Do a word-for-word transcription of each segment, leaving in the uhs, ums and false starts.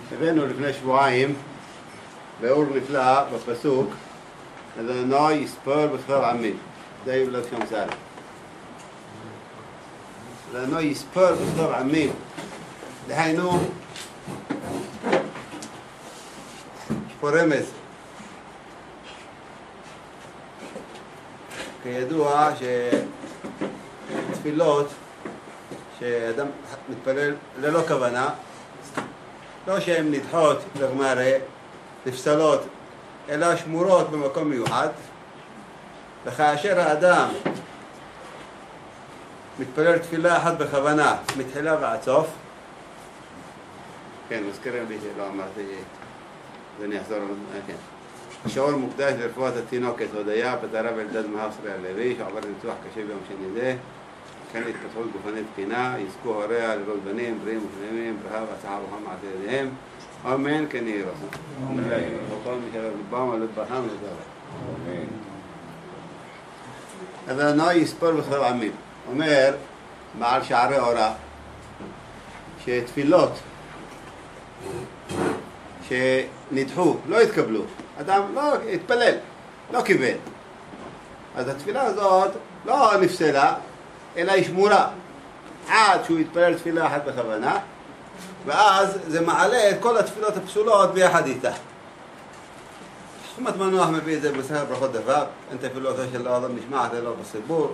הבאנו לפני שבועיים באור נפלא בפסוק אדוני יספור בכתב עמים. זה יבלד שם סער. אדוני יספור בכתב עמים. דהיינו, יש פה רמז. כידוע שתפילות שאדם מתפלל ללא כוונה, לא שהן נדחות לגמרי, נפסלות, אלא שמורות במקום מיוחד, וכאשר האדם מתפלל תפילה אחת בכוונה, מתחילה ועד סוף, כן, מזכירים לי שלא אמרתי, אז אני אחזור, כן. השיעור מוקדש לרפואת התינוקת הודיה בת הרב אלדד מהרסרי הלוי, שעבר ניתוח קשה ביום שני זה, כן להתפתחות גופנית תקינה, יזכו הוריה לראות בנים, בריאים ושלמים, ברכה והצלחה ורוחמה מעשה ידיהם, אמן כן יהי רצון. וכל מי שלב ליבם על לבם ודבר. אדוני יספור בכתב עמים. אומר מעל שערי אורה שתפילות שנדחו, לא התקבלו, אדם לא התפלל, לא קיבל, אז התפילה הזאת לא נפסלה אלא היא שמורה עד שהוא יתפלל תפילה אחת בכוונה, ואז זה מעלה את כל התפילות הפסולות ביחד איתה. חוכמת מנוח מביא את זה בספר ברכות דבר, אין תפילותו של האדם נשמעת אלא בסיפור.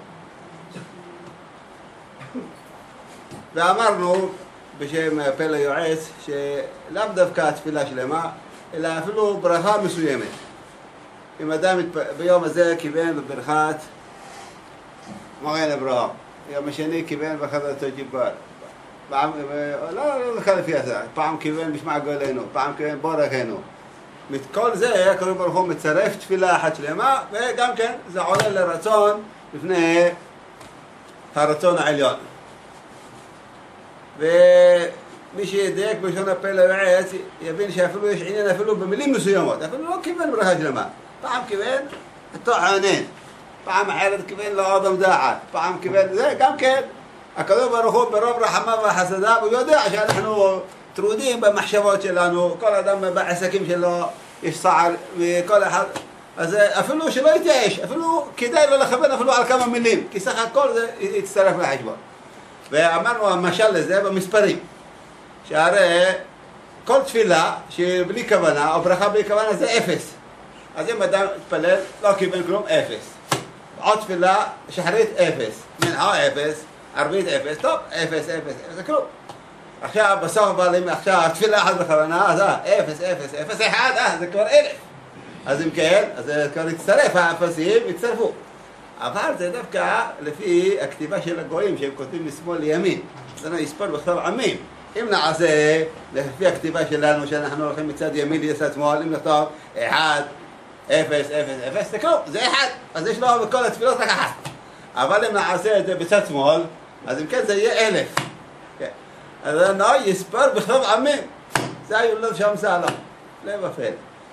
ואמרנו בשם פלא יועץ שלאו דווקא התפילה שלמה, אלא אפילו ברכה מסוימת. אם אדם ביום הזה כיוון בברכת מגן אברהם, יום השני כיוון בחזרתו ג'יבר, פעם, לא זכה לפי הזה, פעם כיוון בשמע גולנו, פעם כיוון בורכנו. מכל זה הקדוש ברוך הוא מצרף תפילה אחת שלמה, וגם כן זה עולה לרצון לפני הרצון העליון. ומי שידייק בלשון הפלא יועץ יבין שאפילו יש עניין אפילו במילים מסוימות, אפילו לא כיוון ברכה שלמה. פעם כיוון התוענן, פעם אחרת כיוון לאדם דעת, פעם כיוון זה, גם כן הקדוש ברוך הוא ברוב רחמיו וחסדיו, הוא יודע שאנחנו טרודים במחשבות שלנו, כל אדם בעסקים שלו יש צער וכל אחד, אז אפילו שלא יתייאש, אפילו כדאי לא לכוון אפילו על כמה מילים, כי סך הכל זה יצטרף לחשבון. ואמרנו המשל לזה במספרים, שהרי כל תפילה שבלי כוונה או ברכה בלי כוונה זה אפס. אז אם אדם יתפלל לא כיוון כלום, אפס. עוד תפילה שחרית אפס, מנחה אפס, ערבית אפס, טוב, אפס, אפס, אפס, זה כלום. עכשיו בסוף באים עכשיו תפילה אחת בכוונה, אז אפס, אפס, אפס, אחד, אה, זה כבר אלף. אז אם כן, אז זה כבר יצטרף, האפסים יצטרפו. אבל זה דווקא לפי הכתיבה של הגויים שהם כותבים משמאל לימין. זה יספור בכתב עמים. אם נעשה לפי הכתיבה שלנו שאנחנו הולכים מצד ימין ליצד שמאל, אם נכתוב אחד, אפס, אפס, אפס, זה כלום, זה אחד. אז יש לו בכל התפילות רק אחת. אבל אם נעשה את זה בצד שמאל, אז אם כן זה יהיה אלף. אז אדוני יספור בכתב עמים. זה היולד שם סעלה. לב אפל.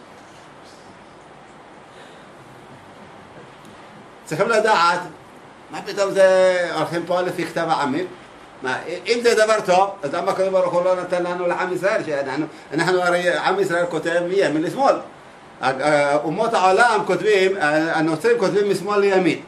צריכים לדעת, מה פתאום זה הולכים פה לפי כתב העמים? אם זה דבר טוב, אז למה הקדוש ברוך הוא לא נתן לנו לעם ישראל? שאנחנו, אנחנו הרי עם ישראל כותב מימין לשמאל. אומות העולם כותבים, הנוצרים כותבים משמאל לימין.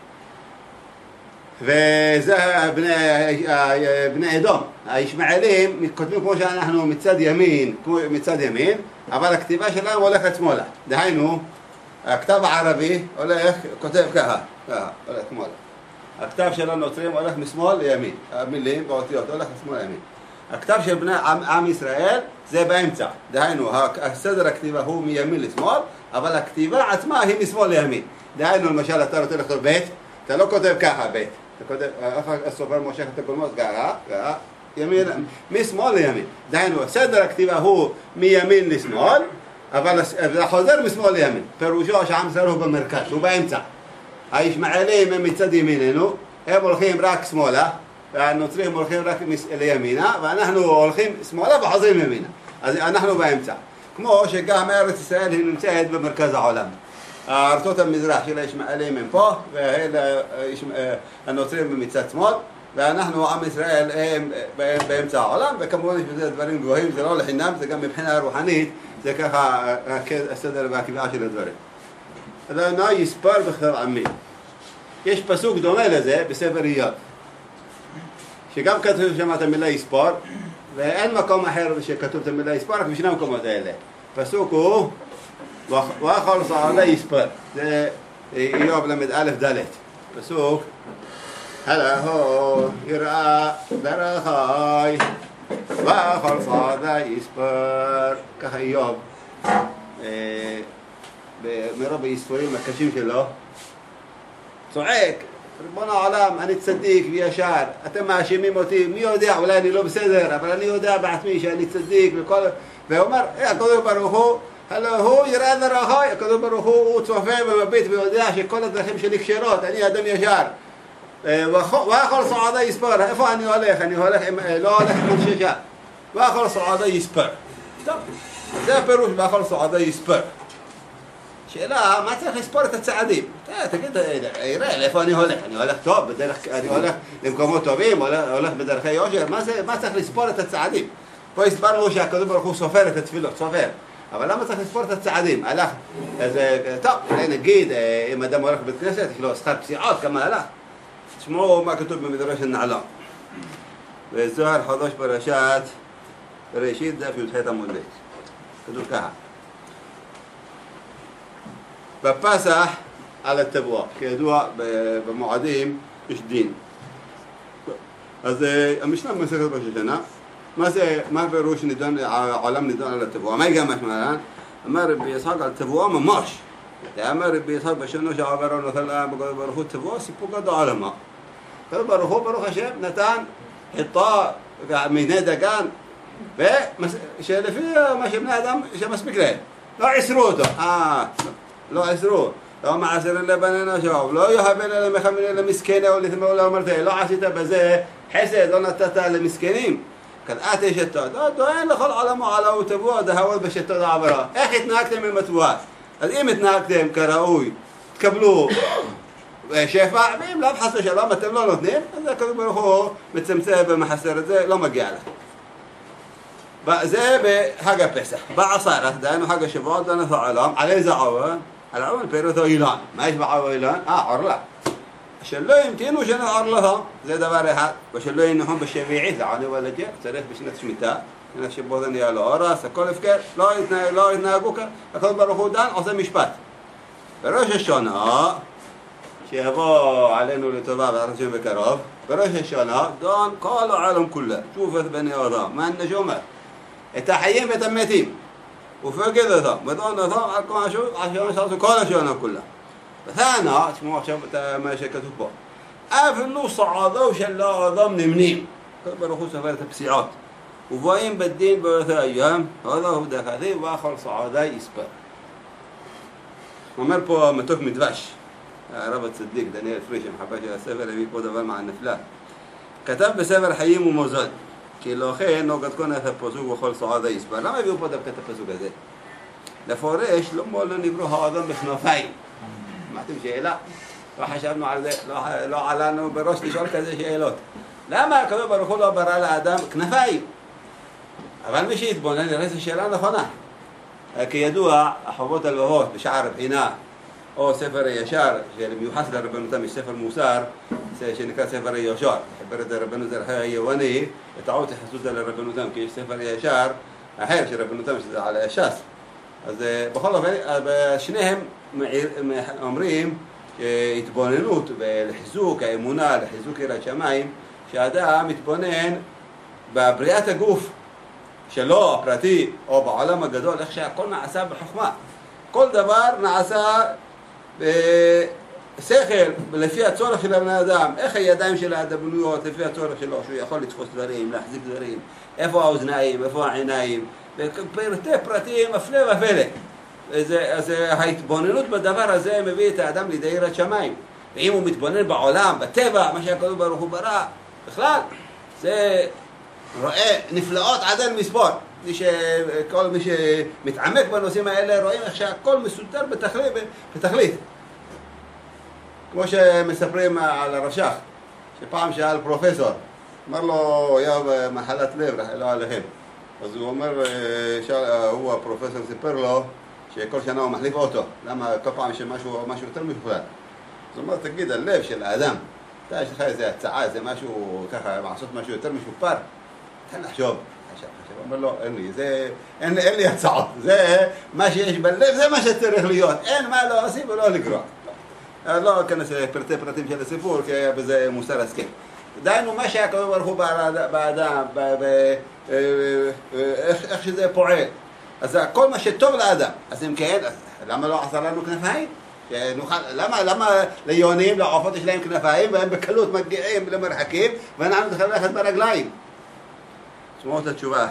וזה בני, בני אדום. הישמעאלים כותבים כמו שאנחנו מצד ימין, מצד ימין, אבל הכתיבה שלהם הולכת שמאלה. דהיינו, הכתב הערבי הולך, כותב ככה, ככה, הולך שמאלה. הכתב של הנוצרים הולך משמאל לימין, המילים והאותיות הולך משמאל לימין. הכתב של בני עם, עם ישראל זה באמצע, דהיינו, הסדר הכתיבה הוא מימין לשמאל, אבל הכתיבה עצמה היא משמאל לימין. דהיינו, למשל, אתה רוצה לכתוב בית, אתה לא כותב ככה בית, אתה כותב, הסופר מושך את הקולמות, ככה, ככה, ימין, משמאל לימין. דהיינו, סדר הכתיבה הוא מימין לשמאל, אבל זה חוזר משמאל לימין. פירושו שעם ישראל הוא במרכז, הוא באמצע. הישמעאלים הם מצד ימיננו, הם הולכים רק שמאלה, והנוצרים הולכים רק לימינה, ואנחנו הולכים שמאלה וחוזרים ימינה. אז אנחנו באמצע. כמו שגם ארץ ישראל היא נמצאת במרכז העולם. ארצות המזרח של הישמעאלים הם פה, והנוצרים הם מצד שמאל, ואנחנו, עם ישראל, הם באמצע העולם, וכמובן יש בזה דברים גבוהים, זה לא לחינם, זה גם מבחינה רוחנית, זה ככה הסדר והקביעה של הדברים. אדוני יספר בכתב עמי. יש פסוק דומה לזה בספר איוב, שגם כתוב שם את המילה יספור, ואין מקום אחר שכתוב את המילה יספור, רק בשני המקומות האלה. פסוק הוא, ואכל סעדה יספר. זה איוב למד א' ד'. פסוק, הלהו יראה דרכי, ואכל סעדה יספר. ככה איוב, מרוב היספורים הקשים שלו, צועק, ריבונו העולם, אני צדיק וישר, אתם מאשימים אותי, מי יודע, אולי אני לא בסדר, אבל אני יודע בעצמי שאני צדיק וכל... ואומר, הקדוש ברוך הוא, הלא הוא יראה דרכי, הקדוש ברוך הוא, הוא צופה ומביט ויודע שכל הדרכים שלי כשרות, אני אדם ישר. ואכל סעדה יספר, איפה אני הולך? אני הולך עם, לא הולך עם חששה. ואכל סעדה יספר. טוב, זה הפירוש, ואכל סעדה יספר. שאלה, מה צריך לספור את הצעדים? תגיד, יראה, לאיפה אני הולך? אני הולך טוב, בדרך, אני הולך למקומות טובים, הולך בדרכי יושר, מה, זה, מה צריך לספור את הצעדים? פה הסברנו שהקדוש ברוך הוא סופר את התפילות, סופר. אבל למה צריך לספור את הצעדים? הלך, אז טוב, נגיד, אם אדם הולך בבית כנסת, יש לו שכר פסיעות, כמה הלך? תשמעו מה כתוב במדרש הנעלם. וזוהר חדש פרשת בראשית דף י"ח עמוד ב'. כתוב ככה. בפסח על התבואה, כידוע במועדים יש דין. אז המשנה במסכת ראש השנה, מה זה, מה הפירוש נידון, העולם נידון על התבואה? מה גם משמען? אמר רבי יצחק על תבואה ממש. אמר רבי יצחק בשנה שעברה נתן להם בקדוש ברוך הוא תבואה, סיפור גדול על מה. הקדוש ברוך הוא ברוך השם נתן חיטה מיני דגן, ושלפי מה שבני אדם שמספיק להם. לא עשרו אותו. אה, לא עשרו. לא מעשרים לבני נשוב, לא יהבל אלא מחמין למסכנה או לתמהו לאמרתי, לא עשית בזה חסד, לא נתת למסכנים. כדעת יש את תודה, דואן לכל עולמו עלו תבואה, דהוות בשתות העברה. איך התנהגתם עם התבואה? אז אם התנהגתם כראוי, תקבלו שפע, ואם לאו חס ושלום אתם לא נותנים, אז הקדוש ברוך הוא מצמצם ומחסר את זה, לא מגיע לך. זה בחג הפסח. בעשרת, דהיינו חג השבועות, דהיינו את העולם, על איזה עוון? על עוון פירותו אילן. מה יש בעוון אילן? אה, עורלה. שלא ימתינו שנה עורלתה, זה דבר אחד. ושלא ינחום בשביעית, לעני ולג'ה, צריך בשנת שמיטה, שנת שבו זה נהיה לו אורס, הכל הפקר, לא התנהגו כאן, הקדוש ברוך הוא דן, עושה משפט. בראש השנה, שיבוא עלינו לטובה בעזרת השם בקרוב, בראש השנה, דן כל העולם כולה, שוף את בני אדם, מה הנשומת? את החיים ואת המתים, ופקד אותם, ודון אותם על כל השנה, שעשו כל השנה כולה. ותענה, תשמעו עכשיו את מה שכתוב פה, אפילו סעודו של האדם נמנים, הקדוש ברוך הוא סופר את הפסיעות, ובאים בדין באותו היום, הודו הוא דחתי ואכל סעודה יספר. אומר פה מתוק מדבש, הרב הצדיק דניאל פריש, המחבר של הספר, הביא פה דבר מהנפלא. כתב בספר חיים ומוזל, כי לא כן נוגד קונה את הפסוק וכל סעודה יספר. למה הביאו פה דווקא את הפסוק הזה? לפורש, לא לא נברו האדם בכנפיים. שמעתם שאלה? לא חשבנו על זה, לא, לא עלינו בראש לשאול כזה שאלות. למה הקדוש ברוך הוא לא ברא לאדם כנפיים? אבל מי שיתבונן יראה זו שאלה נכונה. כידוע, החובות הלבבות בשער הבחינה, או ספר הישר, שמיוחס לרבנותם, יש ספר מוסר, שנקרא ספר הישר, חבר את הרבנות זרחי היווני, בטעות יחסות על רבנותם, כי יש ספר הישר אחר של רבנותם, שזה על הש"ס. אז בכל אופן, שניהם אומרים התבוננות לחיזוק האמונה, לחיזוק יראת שמיים, שהאדם מתבונן בבריאת הגוף שלו, הפרטי, או בעולם הגדול, איך שהכל נעשה בחוכמה. כל דבר נעשה בשכל, לפי הצורך של הבן אדם. איך הידיים של האדם בנויות, לפי הצורך שלו, שהוא יכול לתפוס דברים, להחזיק דברים, איפה האוזניים, איפה העיניים, פרטי פרטים, הפלא ופלא. אז ההתבוננות בדבר הזה מביא את האדם לידי יראת שמיים. ואם הוא מתבונן בעולם, בטבע, מה שהקדוש ברוך הוא ברא, בכלל, זה רואה נפלאות עד אין מספור. כל מי שמתעמק בנושאים האלה רואים איך שהכל מסודר בתכלית, בתכלית. כמו שמספרים על הרש"ך, שפעם שאל פרופסור, אמר לו, היה במחלת לב, לא עליהם. אז הוא אומר, הוא הפרופסור סיפר לו, שכל שנה הוא מחליף אוטו. למה כל פעם שמשהו משהו יותר משוכלל. אז הוא אומר, תגיד, הלב של האדם, אתה יש לך איזה הצעה, איזה משהו, ככה, לעשות משהו יותר משופר? תן לחשוב. חשב, חשב. הוא אומר לו, אין לי, זה, אין, אין לי הצעות. זה, מה שיש בלב, זה מה שצריך להיות. אין מה לא עושים ולא לגרוע. לא אכנס לפרטי פרטים של הסיפור, כי היה בזה מוסר השכל. דהיינו, מה שהקדוש ברוך הוא באדם, איך שזה פועל. אז כל מה שטוב לאדם. אז אם כן, למה לא עשה לנו כנפיים? למה, למה ליונים, לעופות יש להם כנפיים, והם בקלות מגיעים למרחקים, ואנחנו צריכים ללכת ברגליים? תשמעו את התשובה.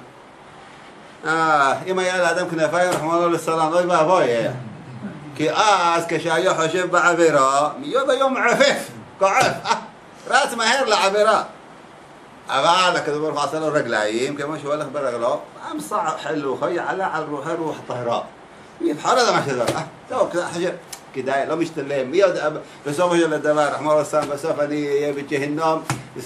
אם היה לאדם כנפיים, רחמנא לו ליצלן, אוי ואבוי. כי אז כשהיה חושב בעבירה, מיד היום מעפף, כועף, רץ מהר לעבירה. אבל הקדוש ברוך הוא עשה לו רגליים, כמו שהוא הולך ברגלו, אמסע חלוחו, יעלה על רוחי רוח טהרה. יבחר את מה שזה, טוב, חשב, כדאי, לא משתלם, מי יודע, בסופו של דבר, רחמנא ליצלן, בסוף אני אהיה בג'הנם,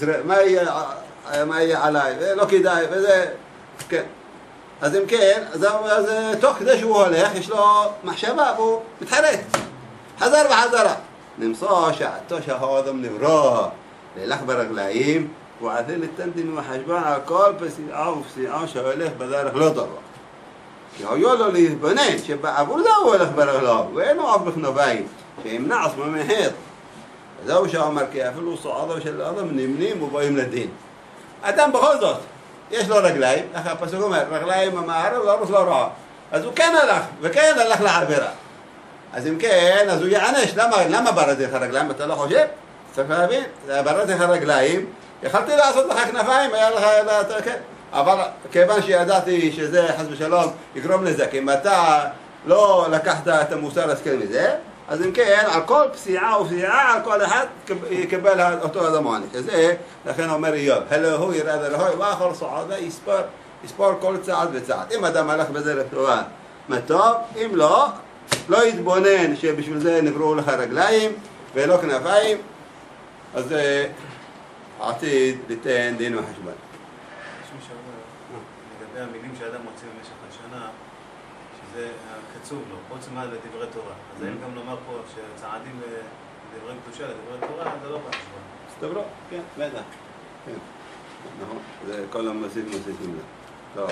מה יהיה עליי, לא כדאי, וזה, כן. אז אם כן, אז, אז תוך כדי שהוא הולך, יש לו מחשבה והוא מתחרט. חזר וחזרה. נמצא שעתו שהאדם נברא, ללך ברגליים, ועתיל לתנתן וחשבון על כל פסיעה ופסיעה שהולך בדרך לא טובה. כי היו לו להתבונן שבעבור זה הוא הולך ברגליו, ואין הוא אף בכנפיים, שימנע עצמו מחטא. זהו שאומר כי אפילו סועדו של האדם נמנים ובאים לדין. אדם בכל זאת, יש לו רגליים, איך הפסוק אומר, רגליים המערב לא רוס לא רע. אז הוא כן הלך, וכן הלך לעבירה. אז אם כן, אז הוא יענש. למה, למה ברדתי לך רגליים? אתה לא חושב? צריך להבין, ברדתי לך רגליים, יכלתי לעשות לך כנפיים, היה לך, כן. אבל כיוון שידעתי שזה חס ושלום יגרום לזה, כי אם אתה לא לקחת את המוסר השכל מזה, אז אם כן, על כל פסיעה ופסיעה, על כל אחד יקבל אותו אדם עונש. זה, לכן אומר איוב, הלא הוא ירד אלוהי, ואחר סועדה יספור, יספור כל צעד וצעד. אם אדם הלך בדרך טובה, מה טוב, אם לא, לא יתבונן שבשביל זה נבראו לך רגליים ולא כנפיים, אז עתיד ליתן דין וחשבון. יש מי שאומר, לגבי המילים שאדם מוציא במשך השנה, שזה קצוב לו, עוצמה לדברי תורה. אז האם גם לומר פה שצעדים לדברי קדושה, לדברי תורה, זה לא בחשבון. סתברו, כן, בטח. כן, נכון. זה כל המוסיף מוסיפים לה. טוב.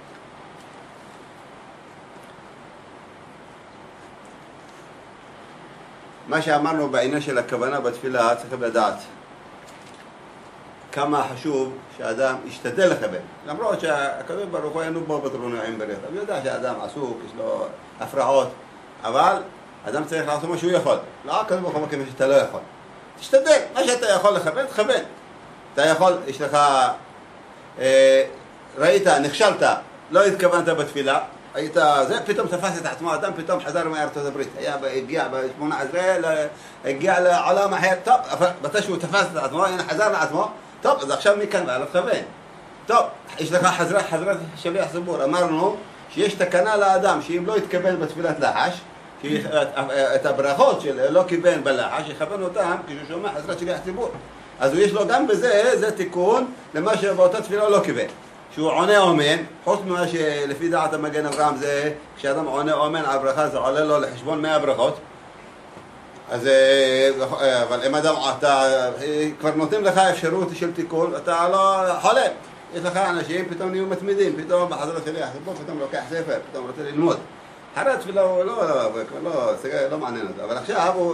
מה שאמרנו בעניין של הכוונה בתפילה, צריכים לדעת כמה חשוב שאדם ישתדל לכוון. למרות שהקדוש ברוך הוא אינו בו בתרונעים ברך. הוא יודע שהאדם עסוק, יש לו הפרעות, אבל אדם צריך לעשות מה שהוא יכול. לא הקדוש ברוך הוא כמו שאתה לא יכול. תשתדל, מה שאתה יכול לכוון, תכוון. אתה יכול, יש לך, אה, ראית, נכשלת, לא התכוונת בתפילה, היית, זה פתאום תפס את עצמו, אדם פתאום חזר מארצות הברית, היה, הגיע ב-שמונה עשרה, הגיע לעולם אחר, טוב, בתי שהוא תפס את עצמו, הנה חזר לעצמו, טוב, אז עכשיו מכאן ועלה תכוון. טוב, יש לך חזרת, חזרת שליח ציבור, אמרנו שיש תקנה לאדם, שאם לא יתכוון בתפילת לחש, את הברכות של לא כיוון בלחש, יכוון אותם כשהוא שומע חזרת שליח ציבור. אז יש לו גם בזה, זה תיקון למה שבאותה תפילה לא כיוון. שהוא עונה אומן, חוץ ממה שלפי דעת המגן אברהם זה, כשאדם עונה אומן על ברכה זה עולה לו לחשבון מאה ברכות. אז, אבל אם אדם, אתה כבר נותנים לך אפשרות של תיקון, אתה לא חולם. יש לך אנשים, פתאום נהיו מתמידים, פתאום בחזרת שליח ציבור, פתאום לוקח ספר, פתאום רוצה ללמוד. אחרי התפילה הוא לא, לא, לא מעניין אותו, אבל עכשיו הוא,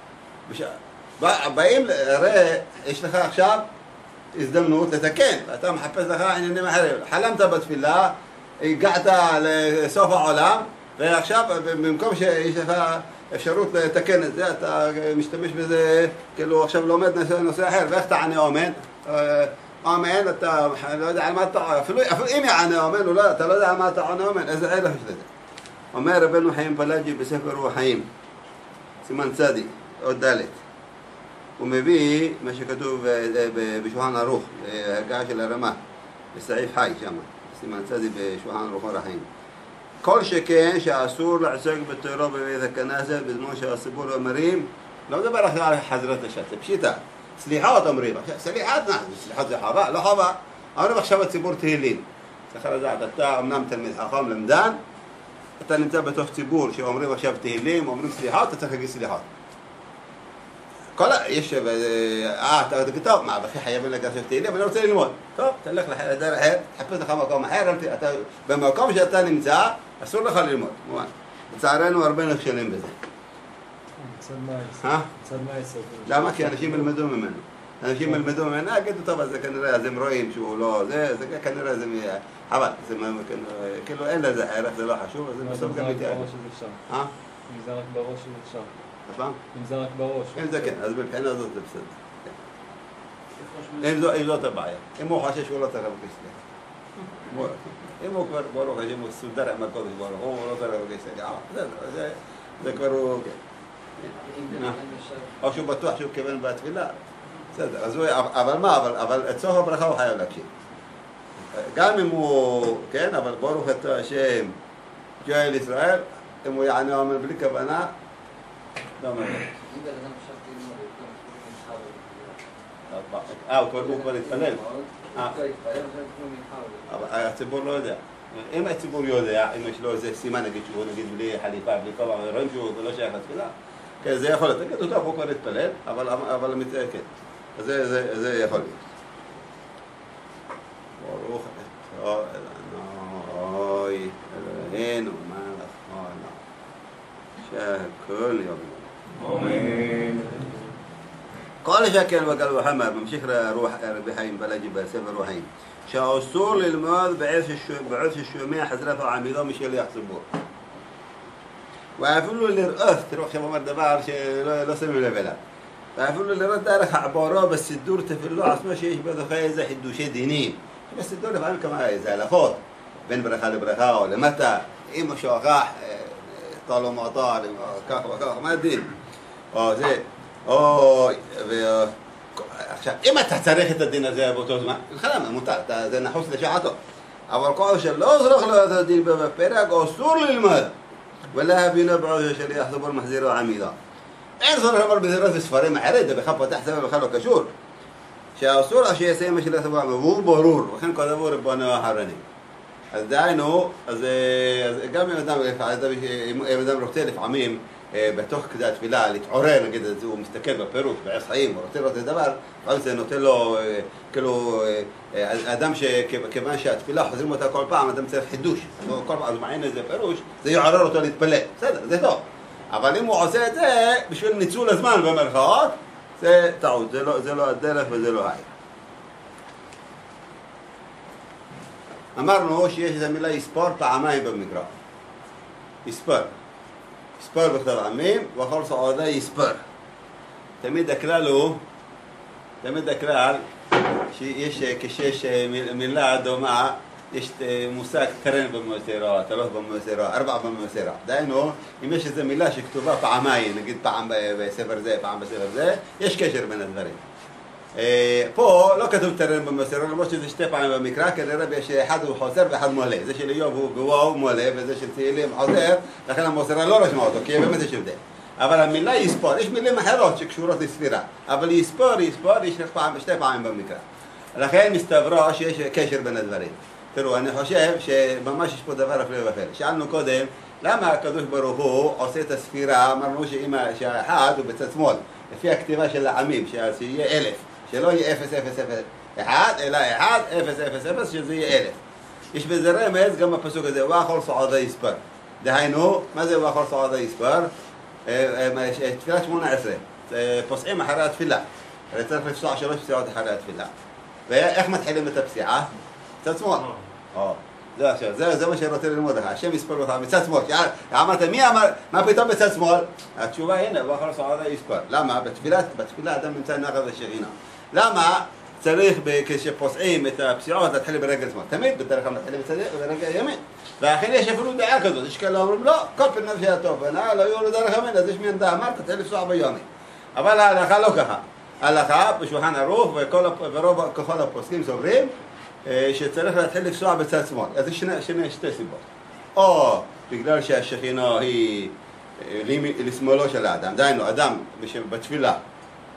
באים, הרי יש לך עכשיו הזדמנות לתקן, ואתה מחפש לך עניינים אחרים. חלמת בתפילה, הגעת לסוף העולם, ועכשיו במקום שיש לך אפשרות לתקן את זה, אתה משתמש בזה, כאילו עכשיו לומד נושא אחר, ואיך תענה אומן? אומן, אתה לא יודע על מה אתה, אפילו אם יענה אומן, אתה לא יודע על מה אתה עונה אומן, איזה ערך יש לזה. אומר רבנו חיים פלאג'י בספר רוח חיים, סימן צדי, עוד ד' הוא מביא מה שכתוב בשולחן ערוך, הגעה של הרמה, בסעיף חי שם, סימן צדי בשולחן ערוך אור החיים. כל שכן שאסור לעסוק בתורה בבית הכנסת בזמן שהציבור אומרים, לא מדבר על חזרת השעת, זה פשיטה. סליחות אומרים, סליחת נחזור, סליחות זה חובה, לא חובה. אומרים עכשיו הציבור תהילים. צריך לדעת, אתה אמנם תלמיד חכם למדן, אתה נמצא בתוך ציבור שאומרים עכשיו תהילים, אומרים סליחות, אתה צריך להגיד סליחות. כל ה... יש... אה, אתה תגיד, טוב, מה, בכי חייבים להגיד עכשיו תהילים, אני רוצה ללמוד. טוב, תלך לדרך אחר, תחפש לך מקום אחר, אתה... במקום שאתה נמצא, אסור לך ללמוד, מובן. לצערנו הרבה נכשלים בזה. צד מייס. אה? צד מייס. למה? כי אנשים ילמדו ממנו. אנשים ילמדו ממנו, יגידו, טוב, אז זה כנראה, אז הם רואים שהוא לא... זה, זה כנראה, זה... אבל, זה כנראה, כאילו אין לזה ערך, זה לא חשוב, אז זה בסוף גם מתייעד. אה? אם זה רק בראש זה אפשר. נכון? אם זה רק בראש. אם זה כן, אז מבחינה הזאת זה בסדר. אם זאת הבעיה. אם הוא חושב שהוא לא צריך לבקש סליחה. אם הוא כבר ברוך השם, הוא סודר עם הקודש ברוך הוא, הוא לא צריך לבקש סליחה. בסדר, זה כבר הוא... או שהוא בטוח שהוא כיוון בתפילה. בסדר, אז הוא... אבל מה? אבל את סוף הברכה הוא חייב להקשיב. גם אם הוא... כן, אבל ברוך אתה השם, גואל ישראל, אם הוא יענה אומר בלי כוונה, לא אומר. אה, הוא כבר התפלל. אבל הציבור לא יודע. אם הציבור יודע, אם יש לו איזה סימן, נגיד שהוא נגיד בלי חליפה, בלי כובע, רואים שהוא לא שייך לתפילה, כן, זה יכול להיות. תגיד, טוב, הוא כבר התפלל, אבל כן. אז זה יכול להיות. ברוך אוי, אלוהינו, מלך העולם, שהכל יבוא. אמן. כל שכן וגל וחמר, ממשיך רבי חיים בלג'י בספר רוחיים, שאסור ללמוד בעוד ששומע חזרת העמידו משליח ציבור. ואפילו לראות, תראו עכשיו אומר דבר שלא שמים לב אליו, ואפילו לראות דרך עבורו בסידור תפילו עצמו שיש בדוחה איזה חידושי דינים. בסידור לפעמים כמה איזה הלכות, בין ברכה לברכה או למטה, אם הוא שוכח, טלו מעטר, כך וכך, מה הדין? או זה, או... עכשיו, אם אתה צריך את הדין הזה באותו זמן, חלמה, מותר, זה נחוץ לשעתו. אבל כל שלא צריך לו את הדין בפרק, אסור ללמוד. ולהבינו בעוד שליח ציבור מחזירו עמידה. אין צורך לומר בזירות וספרים אחרת, זה בכלל פותח ספר בכלל לא קשור. שאסור שיסיים שליח ציבור עמידה, והוא ברור, וכן כל דבר רבנו האחרונים. אז דהיינו, אז גם אם אדם, אם אדם רוצה לפעמים, בתוך כדי התפילה, להתעורר, נגיד, הוא מסתכל בפירוש, בעץ חיים, הוא רוצה לראות את הדבר, אז זה נותן לו, כאילו, אדם שכיוון שהתפילה חוזרים אותה כל פעם, אדם צריך חידוש, כל פעם, אז מעין איזה פירוש, זה יעורר אותו להתפלל, בסדר, זה טוב. אבל אם הוא עושה את זה, בשביל ניצול הזמן במרכאות, זה טעות, זה לא, זה לא הדרך וזה לא העיר. אמרנו שיש איזו מילה יספור פעמיים במקרא. יספור. יספור בכתב עמים, וכל סעודה יספור. תמיד הכלל הוא, תמיד הכלל, שיש כשיש מילה דומה, יש מושג קרן במוסרה, תלוך במוסרה, ארבע במוסרה. דהיינו, אם יש איזו מילה שכתובה פעמיים, נגיד פעם בספר זה, פעם בספר זה, יש קשר בין הדברים. פה לא כתוב תרן במוסרה, למרות שזה שתי פעמים במקרא, כנראה שאחד הוא חוזר ואחד מולה. זה של איוב הוא בוואו מולה, וזה של תהילים חוזר, לכן המוסרה לא רשמה אותו, כי באמת יש הבדל. אבל המילה יספור, יש מילים אחרות שקשורות לספירה, אבל יספור, יספור, יש שתי פעמים במקרא. לכן מסתברו שיש קשר בין הדברים. תראו, אני חושב שממש יש פה דבר אפילו ופלא. שאלנו קודם, למה הקדוש ברוך הוא עושה את הספירה, אמרנו שהאחד הוא בצד שמאל, לפי הכתיבה של העמים, שיהיה אלף. שלא יהיה אפס, אפס, אפס, אחד, אלא אחד, אפס, אפס, אפס, שזה יהיה אלף. יש בזה רמז גם בפסוק הזה, ואכל סעודה יספר. דהיינו, מה זה ואכל סעודה יספר? תפילת שמונה עשרה. פוסעים אחרי התפילה. הרי צריך לפסוע שלוש פסיעות אחרי התפילה. ואיך מתחילים את הפסיעה? מצד שמאל. זה עכשיו, זה מה שאני רוצה ללמוד לך. השם יספר לך מצד שמאל. אמרת, מי אמר, מה פתאום מצד שמאל? התשובה הנה, ואכל סעודה יספר. למה? בתפילה אדם נמצא נחת ושכינה. למה צריך כשפוסעים את הפסיעות להתחיל ברגל שמאל? תמיד בדרך כלל מתחילים ברגל ימין. ואכן יש אפילו דעה כזאת, יש כאלה אומרים לא, כל פן נפשי הטוב, לא יהיו לו דרך ימין, אז יש מי דעה אמרת, תתחיל לפסוע ביומי. אבל ההלכה לא ככה. ההלכה בשולחן ערוך ורוב ככל הפוסקים סוברים שצריך להתחיל לפסוע בצד שמאל. אז יש שתי סיבות. או בגלל שהשכינה היא לשמאלו של האדם, דהיינו, אדם בתפילה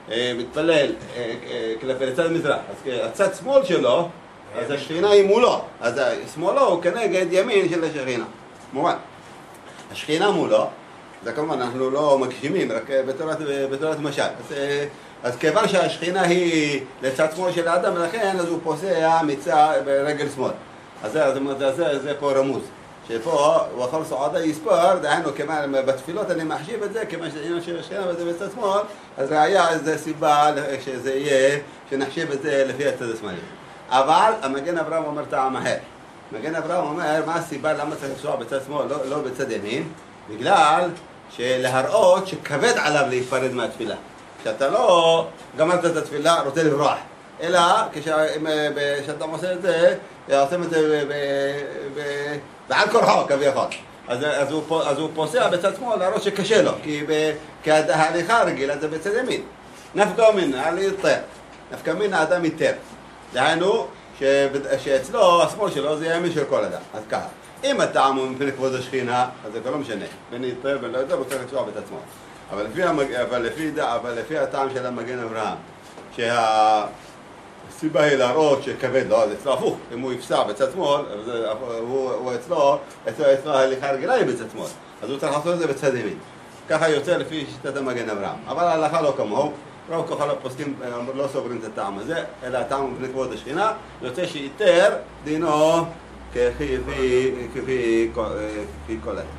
מתפלל כלפי לצד מזרח, אז הצד שמאל שלו, אז השכינה היא מולו, אז שמאלו הוא כנגד ימין של השכינה, מובן. השכינה מולו, זה כמובן אנחנו לא מגשימים, רק בתורת משל. אז, אז כיוון שהשכינה היא לצד שמאל של האדם, ולכן אז הוא פוסע מצד ברגל שמאל. אז זה, זה, זה, זה פה רמוז. שפה הוא יכול סעודה יספור, דהיינו כיוון בתפילות אני מחשיב את זה, כיוון שזה השכינה וזה בצד שמאל, אז ראיה זה סיבה שזה יהיה, שנחשיב את זה לפי הצד השמאלי. אבל המגן אברהם אומר טעם אחר. מגן אברהם אומר מה הסיבה למה צריך לנסוע בצד שמאל, לא, לא בצד ימין, בגלל שלהראות שכבד עליו להיפרד מהתפילה. כשאתה לא גמרת את התפילה, רוצה לברוח. אלא כשאתה עושה את זה, עושים את זה בעל כורחו כביכול. אז, אז, הוא, אז הוא פוסע בצד שמאל להראות שקשה לו, כי, כי ההליכה הרגילה זה בצד ימין. נפקא מינה ליותר. נפקא מינה האדם יותר. דהיינו שאצלו, השמאל שלו זה ימין של כל אדם. אז ככה. אם הטעם הוא מפני כבוד השכינה, אז זה כבר לא משנה. בין יותר ובין לא יותר, הוא צריך לנסוע בצד שמאל. אבל לפי, המג... אבל, לפי... אבל לפי הטעם של המגן אברהם, שהסיבה היא להראות שכבד לו, אז אצלו הפוך. אם הוא יפסע בצד שמאל, זה... הוא... הוא אצלו, אצלו, אצלו ההליכה הרגילה היא בצד שמאל. אז הוא צריך לעשות את זה בצד ימין. ככה יוצא לפי שיטת המגן אברהם. אבל ההלכה לא כמוהו. רוב ככל הפוסקים לא סוברים את הטעם הזה, אלא הטעם הוא מפני כבוד השכינה. יוצא שיותר דינו כפי כל אדם.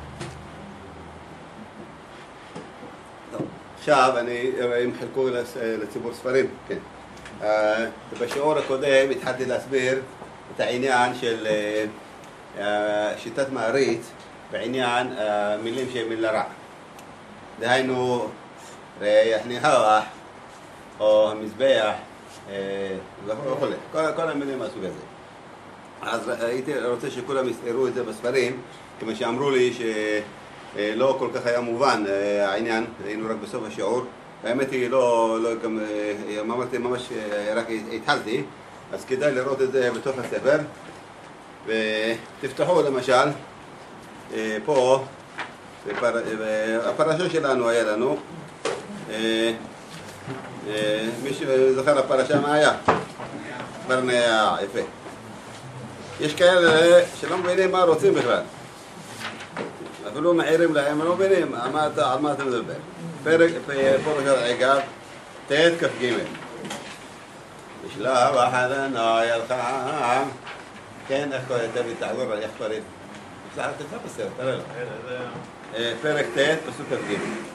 עכשיו, אני, אם חלקו לציבור ספרים, כן. בשיעור הקודם התחלתי להסביר את העניין של שיטת מעריץ בעניין מילים שהן מילה רע. דהיינו, ריח ניחוח, או המזבח, וכו', כל המילים מהסוג הזה. אז הייתי רוצה שכולם יראו את זה בספרים, כמו שאמרו לי שלא כל כך היה מובן העניין, היינו רק בסוף השיעור. האמת היא, לא, לא גם, אמרתי ממש, רק התחלתי, אז כדאי לראות את זה בתוך הספר. ותפתחו למשל, פה, הפרשה שלנו היה לנו, מי שזוכר הפרשה מה היה? ברנע, יפה. יש כאלה שלא מבינים מה רוצים בכלל. אפילו מעירים להם, לא מבינים על מה אתה מדבר. פרק פרשת עקב, ת' כ"ג. בשלב החדנה ילחם. כן, איך קוראים? תביא תעבור, איך קוראים? אפשר תפתח בסרט, תראה לו. פרק ת', פסוק כ"ג.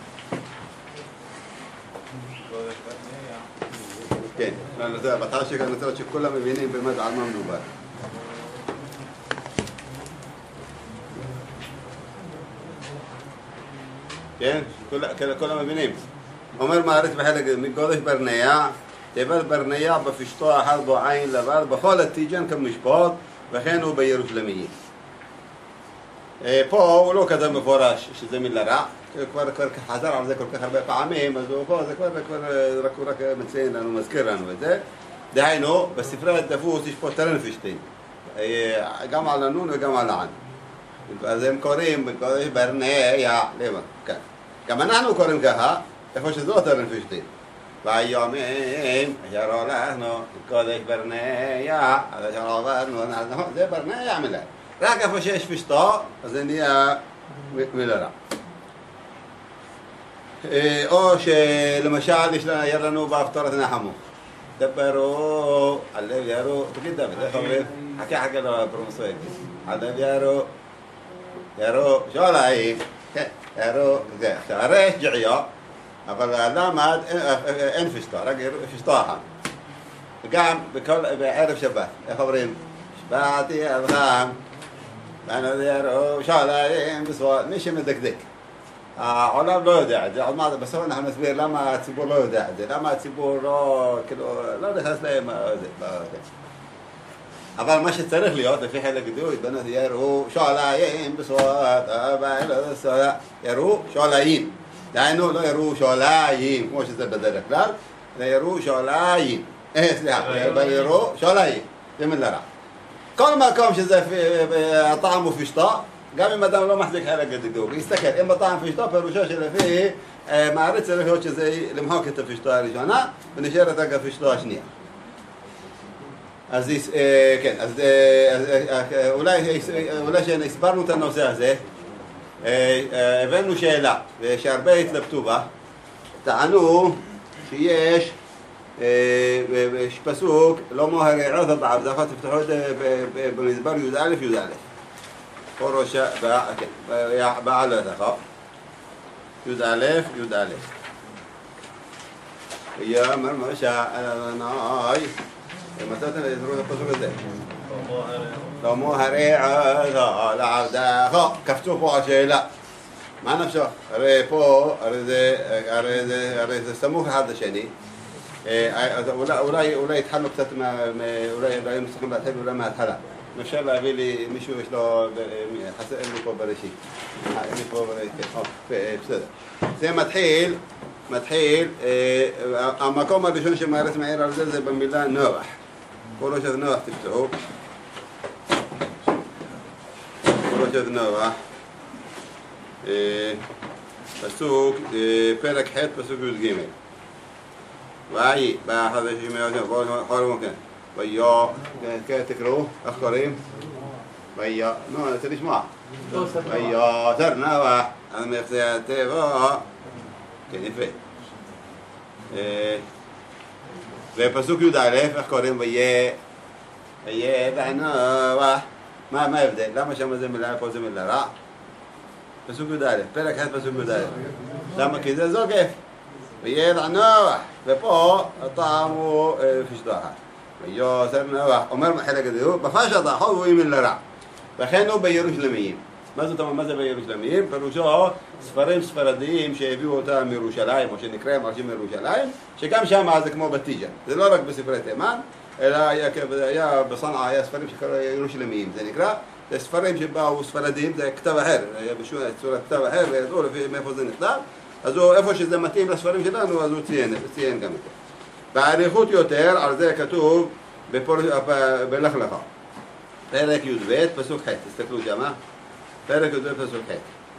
כן, בהתחלה שאני רוצה לראות שכולם מבינים באמת על מה מדובר. כן, כולם מבינים. אומר מעריץ בחלק מקודש ברנע, תיבת ברנע בפשטו אחת בו עין לבן, בכל התיג'ן כמשפט, וכן הוא בירושלמיים. פה הוא לא כזה מפורש שזה מילה רע, כבר חזר על זה כל כך הרבה פעמים, אז פה זה כבר רק מציין לנו, מזכיר לנו את זה. דהיינו, בספרי הדפוס יש פה טרנפישטין, גם על הנון וגם על הען. אז הם קוראים בקודש ברנע, למה? כן. גם אנחנו קוראים ככה, איפה שזו טרנפישטין. ויומים, אשר הולכנו, קודש ברנע, אשר עברנו, זה ברנע מילה. רק איפה שיש פשטו, אז זה נהיה מילה רע. או שלמשל יש לנו בהפטורת נחמו. דברו, הלב ירו, תגיד דוד, איך אומרים? חכה חכה לו פרומסוי. הלב ירו, ירו, שואלי, ירו, זה. עכשיו, הרי יש ג'עיו, אבל האדם עד אין פשטו, רק פשטו אחת. וגם בערב שבת, איך אומרים? שבעתי אברהם, ואנו ירו, שואלי, בסבול, מי שמדקדק. העולם לא יודע את זה, עוד מעט בסוף אנחנו נסביר למה הציבור לא יודע את זה, למה הציבור לא, כאילו, לא נכנס להם זה. אבל מה שצריך להיות, לפי חלק גדול, בנות יראו שואליים בסורת, יראו שואליים. דהיינו, לא יראו שואליים, כמו שזה בדרך כלל, אלא יראו שואליים. סליחה, יראו שואליים, זה מילה רע. כל מקום שזה הטעם ופשטו, גם אם אדם לא מחזיק חלק הדקדוק, להסתכל, אם בטעם פשטו פירושו שלפי מעריץ צריך להיות שזה למחוק את הפשטו הראשונה ונשארת רק הפשטו השנייה. אז כן, אז אולי שהסברנו את הנושא הזה, הבאנו שאלה, ושהרבה התלבטו בה, טענו שיש יש פסוק, לא מוהרי עוזר בעבדך, תפתחו את זה במדבר י"א י"א. פורש בעל עזך, י"א י"א. ויאמר משה אדוני, מצאתם את הפסוק הזה. לא מוהרי עוזר לעבדך, קפצו פה השאלה. מה נפשו? הרי פה, הרי זה סמוך אחד לשני. אולי אולי התחלנו קצת, אולי היינו צריכים להתחיל אולי מההתחלה. אם אפשר להביא לי מישהו יש לו, חסר, אין לי פה בראשית. אין לי פה בראשית, בסדר. זה מתחיל, מתחיל, המקום הראשון שמארץ מעיר על זה זה במילה נוח. פורש את נוח תפתחו. פורש את נוח. פסוק, פרק ח' פסוק י"ג. ויהי בחודשים חורם כן. ויהי, כן תקראו, איך קוראים? ויהי, נו, אני רוצה לשמוע. ויהי, תר נוח, על מחצי הטבע. כן, יפה. ופסוק י"א, איך קוראים? ויהי, ויהי בנוח. מה ההבדל? למה שם זה מילה, פה זה מילה רע? פסוק י"א, פרק ח' פסוק י"א. למה? כי זה זוגף. וידע נוח, ופה הטעם הוא פשטו אחת. ויוסר נוח, אומר מחלק הזה, בפשט החול הוא ימין לרע. וכן הוא בירושלמיים. מה זאת אומרת, מה זה בירושלמיים? פירושו ספרים ספרדיים שהביאו אותם מירושלים, או שנקראים מרשים מירושלים, שגם שם זה כמו בתיג'ה. זה לא רק בספרי תימן, אלא היה בצנעא, היה ספרים שקראו ירושלמיים, זה נקרא. זה ספרים שבאו ספרדיים, זה כתב אחר, היה בצורת כתב אחר, וידעו לפי מאיפה זה נכתב. אז הוא, איפה שזה מתאים לספרים שלנו, אז הוא ציין, ציין גם את זה. באריכות יותר, על זה כתוב בלך לך. פרק י"ב, פסוק ח', תסתכלו שמה. פרק י"ב, פסוק ח'.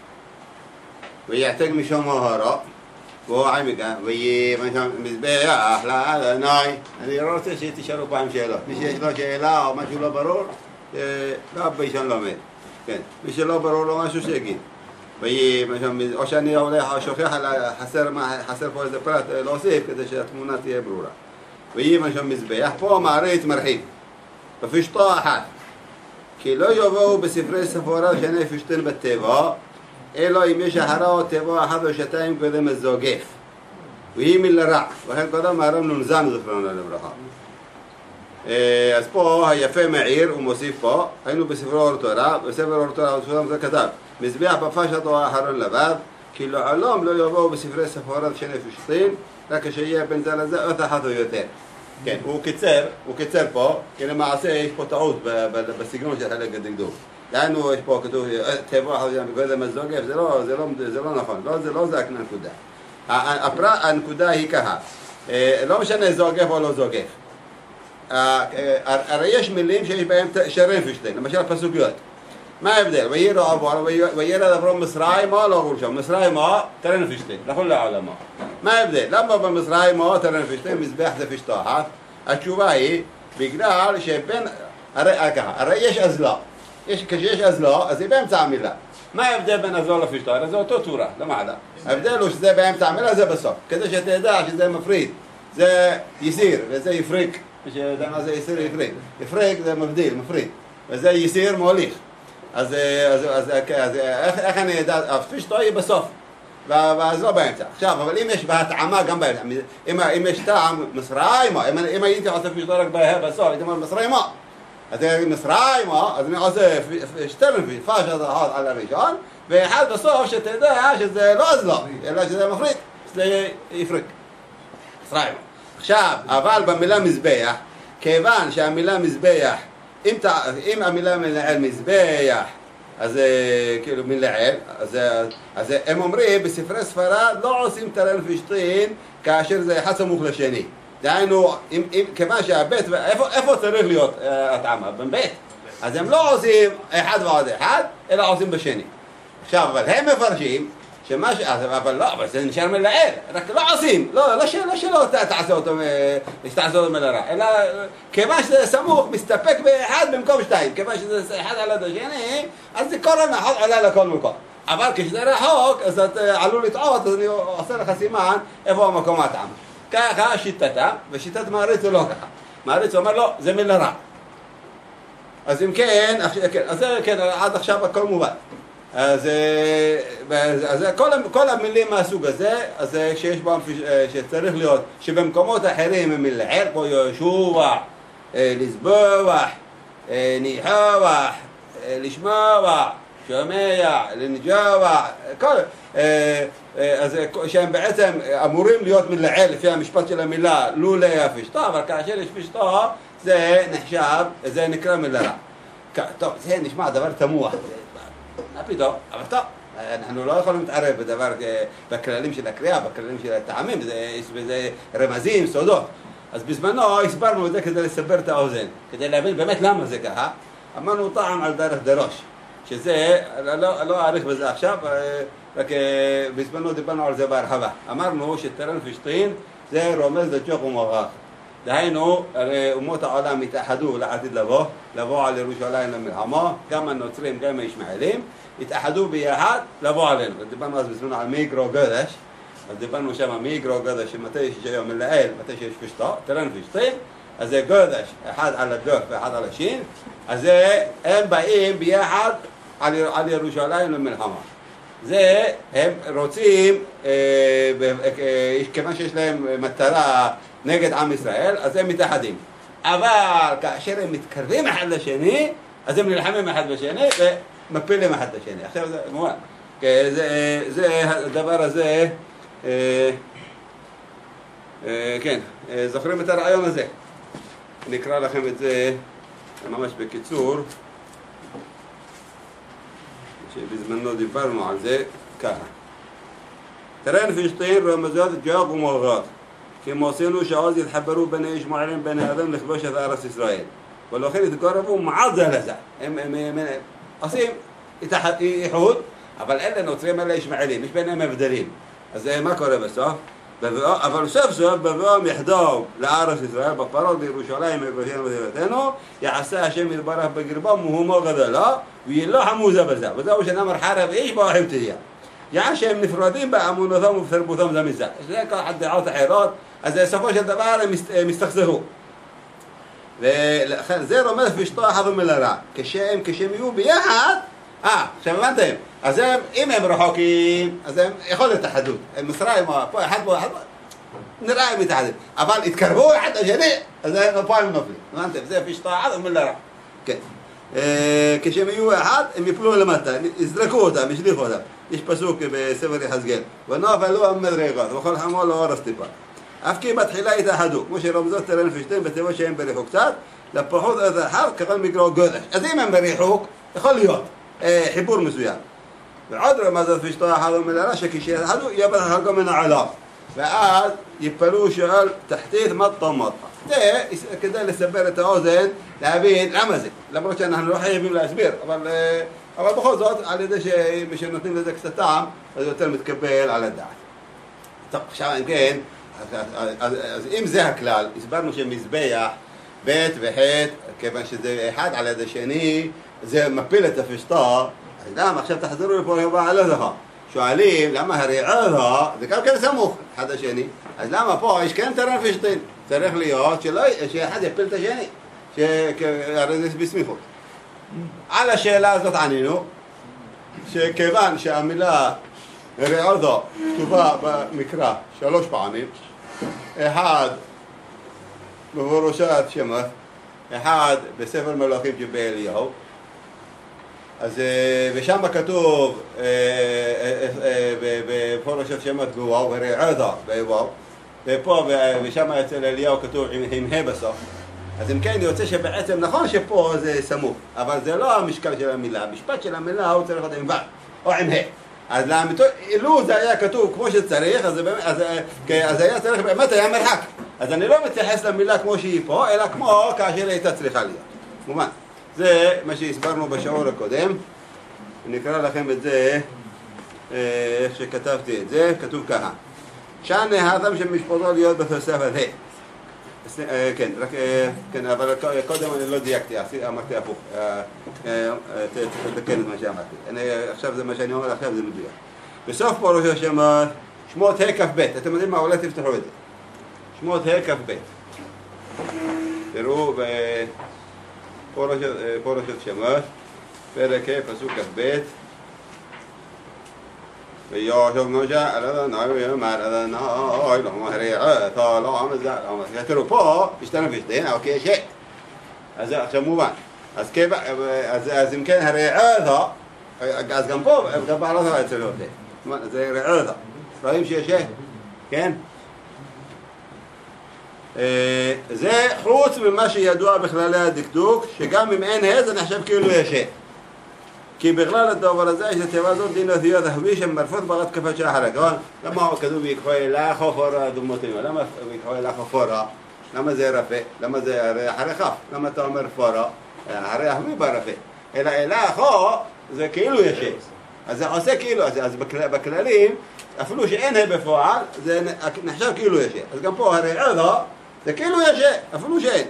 ויעתג משום ההרה, והוא עמיגה, ויהי משום מזבח לאדוני. אני לא רוצה שתשאלו פעם שאלות. מי שיש לו שאלה או משהו לא ברור, לא בישון לומד. כן, מי שלא ברור לו משהו שיגיד. או שאני הולך, שוכח, חסר פה איזה פרט להוסיף כדי שהתמונה תהיה ברורה. ויהי משום מזבח, פה מעריץ מרחיב, בפשטו אחת. כי לא יבואו בספרי ספורה שני פשטין בטבע, אלא אם יש אחרו טבע אחת או שתיים קודם הזוגף. ויהי מלרע, וכן קודם מהרם נונזן זכרנו לברכה. אז פה היפה מעיר, הוא מוסיף פה, היינו בספרו אור תורה, בספר אור תורה הוא כתב, מזבח בפשט או האחרון לבב, כי לעולם לא יבואו בספרי ספרות שני פשטין, רק כשיהיה בין זה לזה עוד אחת או יותר. כן, הוא קיצר, הוא קיצר פה, כי למעשה יש פה טעות בסגנון של חלק הדקדוק. דהיינו, יש פה כתוב, טבע אחת וקודם הזוגף, זה לא נכון, זה לא זה הנקודה. הנקודה היא ככה, לא משנה זוגף או לא זוגף. הרי יש מילים שיש בהם שרים פשטין, למשל פסוקיות. מה ההבדל? וירא אברהם, וירד אברהם מצרימה, לא אמרו שם, מצרימה תרן פשטין, לכל העולמה. מה ההבדל? למה במצרימה תרן פשטין, מזבח זה פשטו אחת? התשובה היא, בגלל שבין, הרי ככה, הרי יש אזלה. כשיש אזלה, אז היא באמצע המילה. מה ההבדל בין אזלה לפשטו? הרי זה אותו צורה, למעלה. ההבדל הוא שזה באמצע המילה, זה בסוף. כדי שתדע שזה מפריד. זה יסיר, וזה יפריק. שיודע מה זה יסיר יפריק. יפריק זה מבדיל, מפריד. וזה יסיר מוליך. אז, אז, אז, אז איך, איך אני יודע, הפשטו היא בסוף, ואז לא באמצע. עכשיו, אבל אם יש בהטעמה גם באמצע, אם, אם יש טעם מסריימה, אם, אם הייתי עושה פשטו רק בסוף, הייתי אומר מסריימה. אז אם מסריימה, אז אני עושה שתיים פשט אחת על הראשון, ואחד בסוף שתדע שזה לא אז לא, אלא שזה מפריד, שזה יפריק. מסריימה. עכשיו, אבל במילה מזבח, כיוון שהמילה מזבח, אם, אם המילה מנהל מזבח, אז כאילו מנהל, אז, אז הם אומרים בספרי ספרד לא עושים תרן פשטין כאשר זה אחד סמוך לשני. דהיינו, אם, אם, כיוון שהבית, איפה, איפה צריך להיות הטעמה? בבית. אז הם לא עושים אחד ועוד אחד, אלא עושים בשני. עכשיו, אבל הם מפרשים, שמה ש... אבל לא, אבל זה נשאר מלעיל, רק לא עושים, לא, לא שלא, שלא תעשה אותו, תעשה אותו מלרע, אלא כיוון שזה סמוך, מסתפק באחד במקום שתיים, כיוון שזה אחד על השני, אז זה כל הנחות עולה לכל מקום. אבל כשזה רחוק, אז אתה עלול לטעות, אז אני עושה לך סימן איפה המקום הטעם. ככה שיטתה, ושיטת מעריץ הוא לא ככה. מעריץ אומר לו, זה מלרע. אז אם כן, אז זה כן, עד עכשיו הכל מובן. אז, אז כל, כל המילים מהסוג הזה, אז שיש בהם, שצריך להיות, שבמקומות אחרים הם מלעיל, כמו ישוע, לסבוח, ניחוח, לשמוע, שומע, לנג'וע, כל, אז שהם בעצם אמורים להיות מלעיל לפי המשפט של המילה, לו לא פשטו, אבל כאשר יש פשטו, זה נחשב, זה נקרא מלרע. טוב, זה נשמע דבר תמוה. מה פתאום? אבל טוב, אנחנו לא יכולים להתערב בדבר, בכללים של הקריאה, בכללים של הטעמים, זה רמזים, סודות. אז בזמנו הסברנו את זה כדי לסבר את האוזן, כדי להבין באמת למה זה ככה. אמרנו טעם על דרך דרוש, שזה, לא, לא אעריך בזה עכשיו, רק בזמנו דיברנו על זה בהרחבה. אמרנו שטרן פשטין זה רומז לג'וך ומוכח. דהיינו, הרי אומות העולם התאחדו לעתיד לבוא, לבוא על ירושלים למלחמה, גם הנוצרים, גם הישמעאלים, התאחדו ביחד לבוא עלינו. דיברנו אז בזמנו על מיגרו גודש, אז דיברנו שם מיגרו גודש, שמתי יש היום מלעיל, מתי שיש פשטו, טרן פשטין, אז זה גודש, אחד על הדוף ואחד על השין, אז הם באים ביחד על, על ירושלים למלחמה. זה, הם רוצים, אה, אה, כיוון שיש להם מטרה נגד עם ישראל, אז הם מתאחדים. אבל כאשר הם מתקרבים אחד לשני, אז הם נלחמים אחד בשני ומפילים אחד לשני. עכשיו זה מובן. זה, זה הדבר הזה, אה, אה, כן, אה, זוכרים את הרעיון הזה? אני אקרא לכם את זה ממש בקיצור, שבזמנו דיברנו על זה ככה. טרן פשטין רמזות ג'וך ומוכח. כמו עשינו שעוז יתחברו בני ישמעאלים בני אדם לכבוש את ארץ ישראל. ולכן התקרבו מעט זה לזה. הם עושים איחוד, אבל אלה נוצרים אלה ישמעאלים, יש ביניהם הבדלים. אז מה קורה בסוף? אבל סוף סוף בבואם יחדיו לארץ ישראל, בפרות בירושלים ובשם ובבירתנו, יעשה השם יתברך בקרבם מהומו גדולה, וילחמו זה בזה. וזהו שנאמר חרב איש באוהב תהיה. יען שהם נפרדים באמונתם ובתרבותם זה מזה. זה כל אחד דעות אחרות, אז בסופו של דבר הם מסתכסכו. ולכן זה רומז פשטו אחד ומלרע. כשהם, כשהם יהיו ביחד, אה, עכשיו הבנתם, אז הם, אם הם רחוקים, אז הם יכול להיות אחדות. הם מצרים, פה אחד פה אחד פה, נראה הם מתאחדים. אבל התקרבו אחד לשני, אז הם פה הם נופלים. הבנתם, זה פשטו אחד ומלרע. כן. כשהם יהיו אחד, הם יפלו למטה, יזרקו אותם, ישליחו אותם. יש פסוק בספר יחזקאל, ונופלו המדרגות, וכל חמור לא הורס טיפה. אף כי בתחילה התאחדו, כמו שרומזות טרן פשטין בתיבות שהם בריחוק קצת, לפחות עד אחר ככל מגרו גודש. אז אם הם בריחוק, יכול להיות חיבור מסוים. ועוד רמזות פשטו אחד ומלרע, שכשיתאחדו יהיה בתחלקו מן העולם. ואז יפלו שעל תחתית מטה מטה. זה כדי לסבר את האוזן, להבין למה זה. למרות שאנחנו לא חייבים להסביר, אבל... אבל בכל זאת, על ידי שנותנים לזה קצת טעם, אז יותר מתקבל על הדעת. טוב, עכשיו אם כן, אז, אז, אז אם זה הכלל, הסברנו שמזבח, ב' וח', כיוון שזה אחד על ידי שני, זה מפיל את הפשטה, אז למה עכשיו תחזרו לפה יובע על הדחה? שואלים, למה הרעידה, זה גם כן סמוך, אחד השני, אז למה פה יש כן טרן פשטין? צריך להיות שלא, שאחד יפיל את השני, שהרי זה בסמיכות. על השאלה הזאת ענינו, שכיוון שהמילה רעידה כתובה במקרא שלוש פעמים, אחד בפרשת שמות, אחד בספר מלאכים שבאליהו, אז ושם כתוב בפרשת שמות בוואו ורעידה בוואו, ופה ושם אצל אליהו כתוב עם ה' בסוף. אז אם כן, יוצא שבעצם נכון שפה זה סמוך, אבל זה לא המשקל של המילה, המשפט של המילה הוא צריך להיות עם ו' או עם ה'. אז אילו זה היה כתוב כמו שצריך, אז, אז, אז היה צריך באמת היה מרחק. אז אני לא מתייחס למילה כמו שהיא פה, אלא כמו כאשר הייתה צריכה להיות. מובן. זה מה שהסברנו בשיעור הקודם. נקרא לכם את זה, איך שכתבתי את זה, כתוב ככה. שנה האדם שמשפטו להיות בתוספת ה'. כן, רק, כן, אבל קודם אני לא דייקתי, אמרתי הפוך. תתקן את מה שאמרתי. עכשיו זה מה שאני אומר, עכשיו זה מדויק. בסוף פרוש השמות, שמות ה' כ"ב. אתם יודעים מה? אולי תפתחו את זה. שמות ה' כ"ב. תראו בפרוש השמות, פרק ה' פסוק כ"ב. וישוב משה על אדוני ויאמר אדוני לא מריע לא עמד. תראו פה השתנה בשתיהן, אבל יש ה'. אז עכשיו מובן. אז אם כן הרעדה, אז גם פה, גם בעלתה אצל ה'. זה רעדה. רואים שיש ה', כן? זה חוץ ממה שידוע בכללי הדקדוק, שגם אם אין ה' זה נחשב כאילו יש ה'. כי בכלל הדבר הזה יש לטבע זאת דין אותיות החבי שמרפות ברת כפת שחר, נכון? למה כתוב ויקחו אלך חופרה דומותינו? למה ויקחו אלך חופרה? למה זה רפה? למה זה הרי אחרי כף? למה אתה אומר פורה? הרי החבי ברפה. אלא אלך או זה כאילו יש ה'. אז זה עושה כאילו, אז בכללים, אפילו שאין ה' בפועל, זה נחשב כאילו יש ה'. אז גם פה הרי עדה, זה כאילו יש ה', אפילו שאין.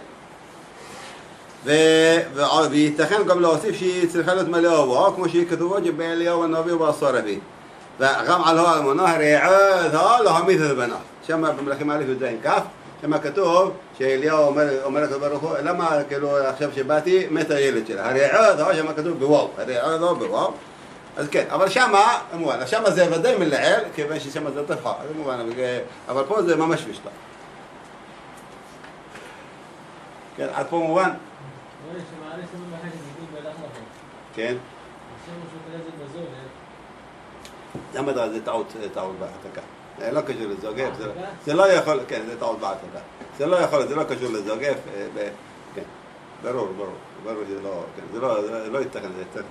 וייתכן גם להוסיף שהיא צריכה להיות מלאה בו, כמו שהיא כתובות באליהו הנביא ובעשור-רבי. וגם על האלמנה הרי עדה להעמיד את הבנות. שם במלכים א' י"ז כ', שם כתוב שאליהו אומר לקדוש ברוך הוא, למה כאילו עכשיו שבאתי מת הילד שלה? הרי עדה, שם כתוב בוואו, הרי עדה בוואו. אז כן, אבל שמה, מובן, שמה זה ודאי מלעיל, כיוון ששמה זה תפחה, זה מובן, אבל פה זה ממש משפט. כן, עד פה מובן? כן. למה זה טעות בהעתקה? זה לא קשור לזוגף, זה לא יכול, כן, זה טעות בהעתקה. זה לא יכול, זה לא קשור לזוגף, כן, ברור, ברור, ברור שזה לא, כן, זה לא ייתכן, זה ייתכן.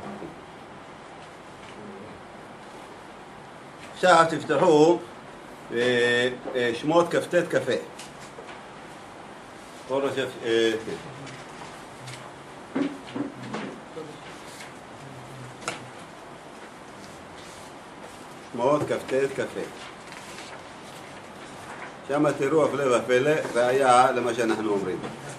עכשיו תפתחו שמות כ"ט כ"ה. שמות כ"ט כ"ה. שם תראו הפלא ופלא, ראיה למה שאנחנו אומרים.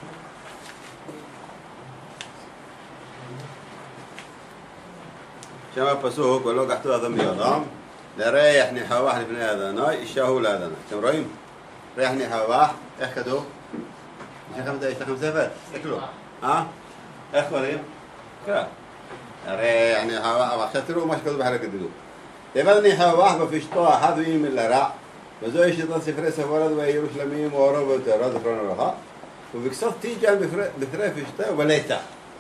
שם הפסוק, ולא קחתו אדם בידם, לריח ניחוח לפני אדוני, אישה הוא לאדוני. אתם רואים? ריח ניחוח, איך כתוב? יש לכם ספר? תסתכלו. אה? איך קוראים? קרא. ריח ניחוח, עכשיו תראו מה שכתוב בחלק הדקדוק. תיבת ניחוח בפשטו אחת ואם לרע, וזוהי שיטת ספרי ספרד וירושלמים ואורו ויתרו, זכרון הברכה, ובכסוף תיג'ל בפרי פשטו ובליטה.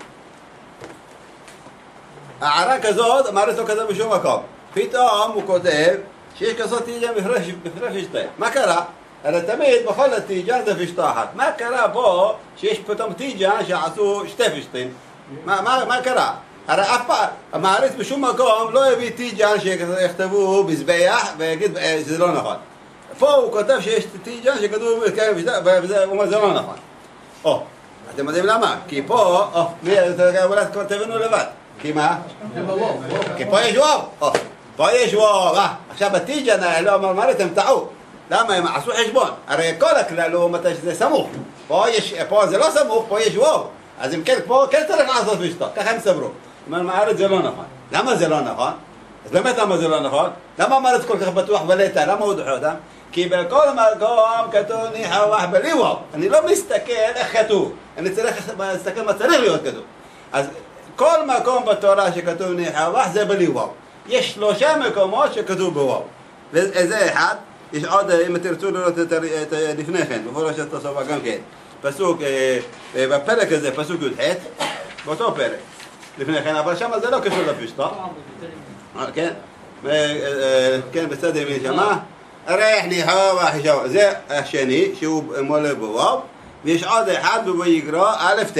הערה כזאת, אמרת לא כזה בשום מקום. פתאום הוא כותב שיש כזאת תיג'ל בפרי פשטו. מה קרה? הרי תמיד בכל התיג'ל זה פשטו אחת. מה קרה פה שיש פתאום תיג'ל שעשו שתי פשטים? מה קרה? הרי אף פעם, המעריץ בשום מקום לא הביא תיג'ל שיכתבו מזבח ויגיד שזה לא נכון. פה הוא כותב שיש תיג'ל שכתבו וזה אומר זה לא נכון. או, אתם יודעים למה? כי פה, או, אולי תבינו לבד. כי מה? כי פה יש וואו. פה יש וואו. עכשיו בתיג'ל לא אמר מעריץ הם טעו. למה? הם עשו חשבון. הרי כל הכלל הוא מתי שזה סמוך. פה זה לא סמוך, פה יש וואו. אז אם כן, פה כן צריך לעשות פשטו. ככה הם סברו. אומר מעריץ זה לא נכון. למה זה לא נכון? אז באמת למה זה לא נכון? למה מעריץ כל כך בטוח בליטה? למה הוא דוחה אותם? כי בכל מקום כתוב ניחוח בלי וואו. אני לא מסתכל איך כתוב. אני צריך להסתכל מה צריך להיות כתוב. אז כל מקום בתורה שכתוב ניחוח זה בלי וואו. יש שלושה מקומות שכתוב בוואו. וזה אחד. יש עוד, אם תרצו לראות את לפני כן, בפרשת תוספות גם כן. פסוק, בפרק הזה, פסוק י"ח, באותו פרק. לפני כן, אבל שם זה לא קשור לפשטו. כן? כן, בצד ימין שמה. ריח ניחוח חישוב. זה השני, שהוא מולא בוואו. ויש עוד אחד בויקרא א' ט'.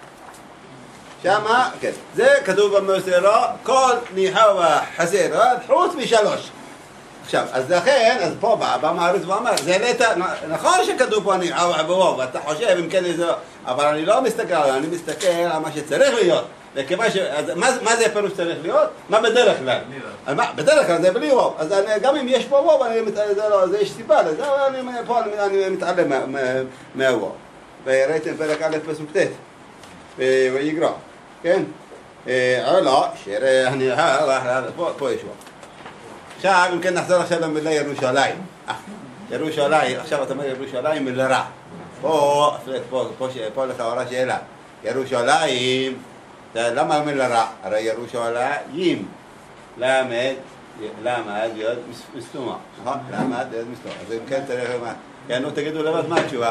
שמה, כן. זה כתוב במוסרה, כל ניחוח חסר אחד, חוץ משלוש. עכשיו, אז לכן, אז פה במעריץ ואמר, זה ליטה, נכון שכתוב פה ניחוח בוואו, ואתה חושב אם כן אבל אני לא מסתכל, אני מסתכל על מה שצריך להיות. וכיוון ש... אז מה, מה זה פירוש צריך להיות? מה בדרך כלל? אז מה, בדרך כלל זה בלי ווב. אז אני, גם אם יש פה ווב, אני, זה לא, זה יש סיבה לזה, אבל אני, פה אני, אני מתעלם מה, מה, מהווב. וראיתם פרק א' פסוק ט' ויגרע, כן? אה, לא, שיראה, אני... פה, פה יש ווב. עכשיו, אם כן נחזור עכשיו למילה ירושלים. ירושלים, עכשיו אתה אומר ירושלים מילה רע. פה, פה, פה, פה לכאורה שאלה. ירושלים, למה המילה רע? הרי ירושלים, למד, למד יוד מסתומה. נכון? למד יוד מסתומה. אז אם כן צריך למה. כן, נו תגידו לבד מה התשובה?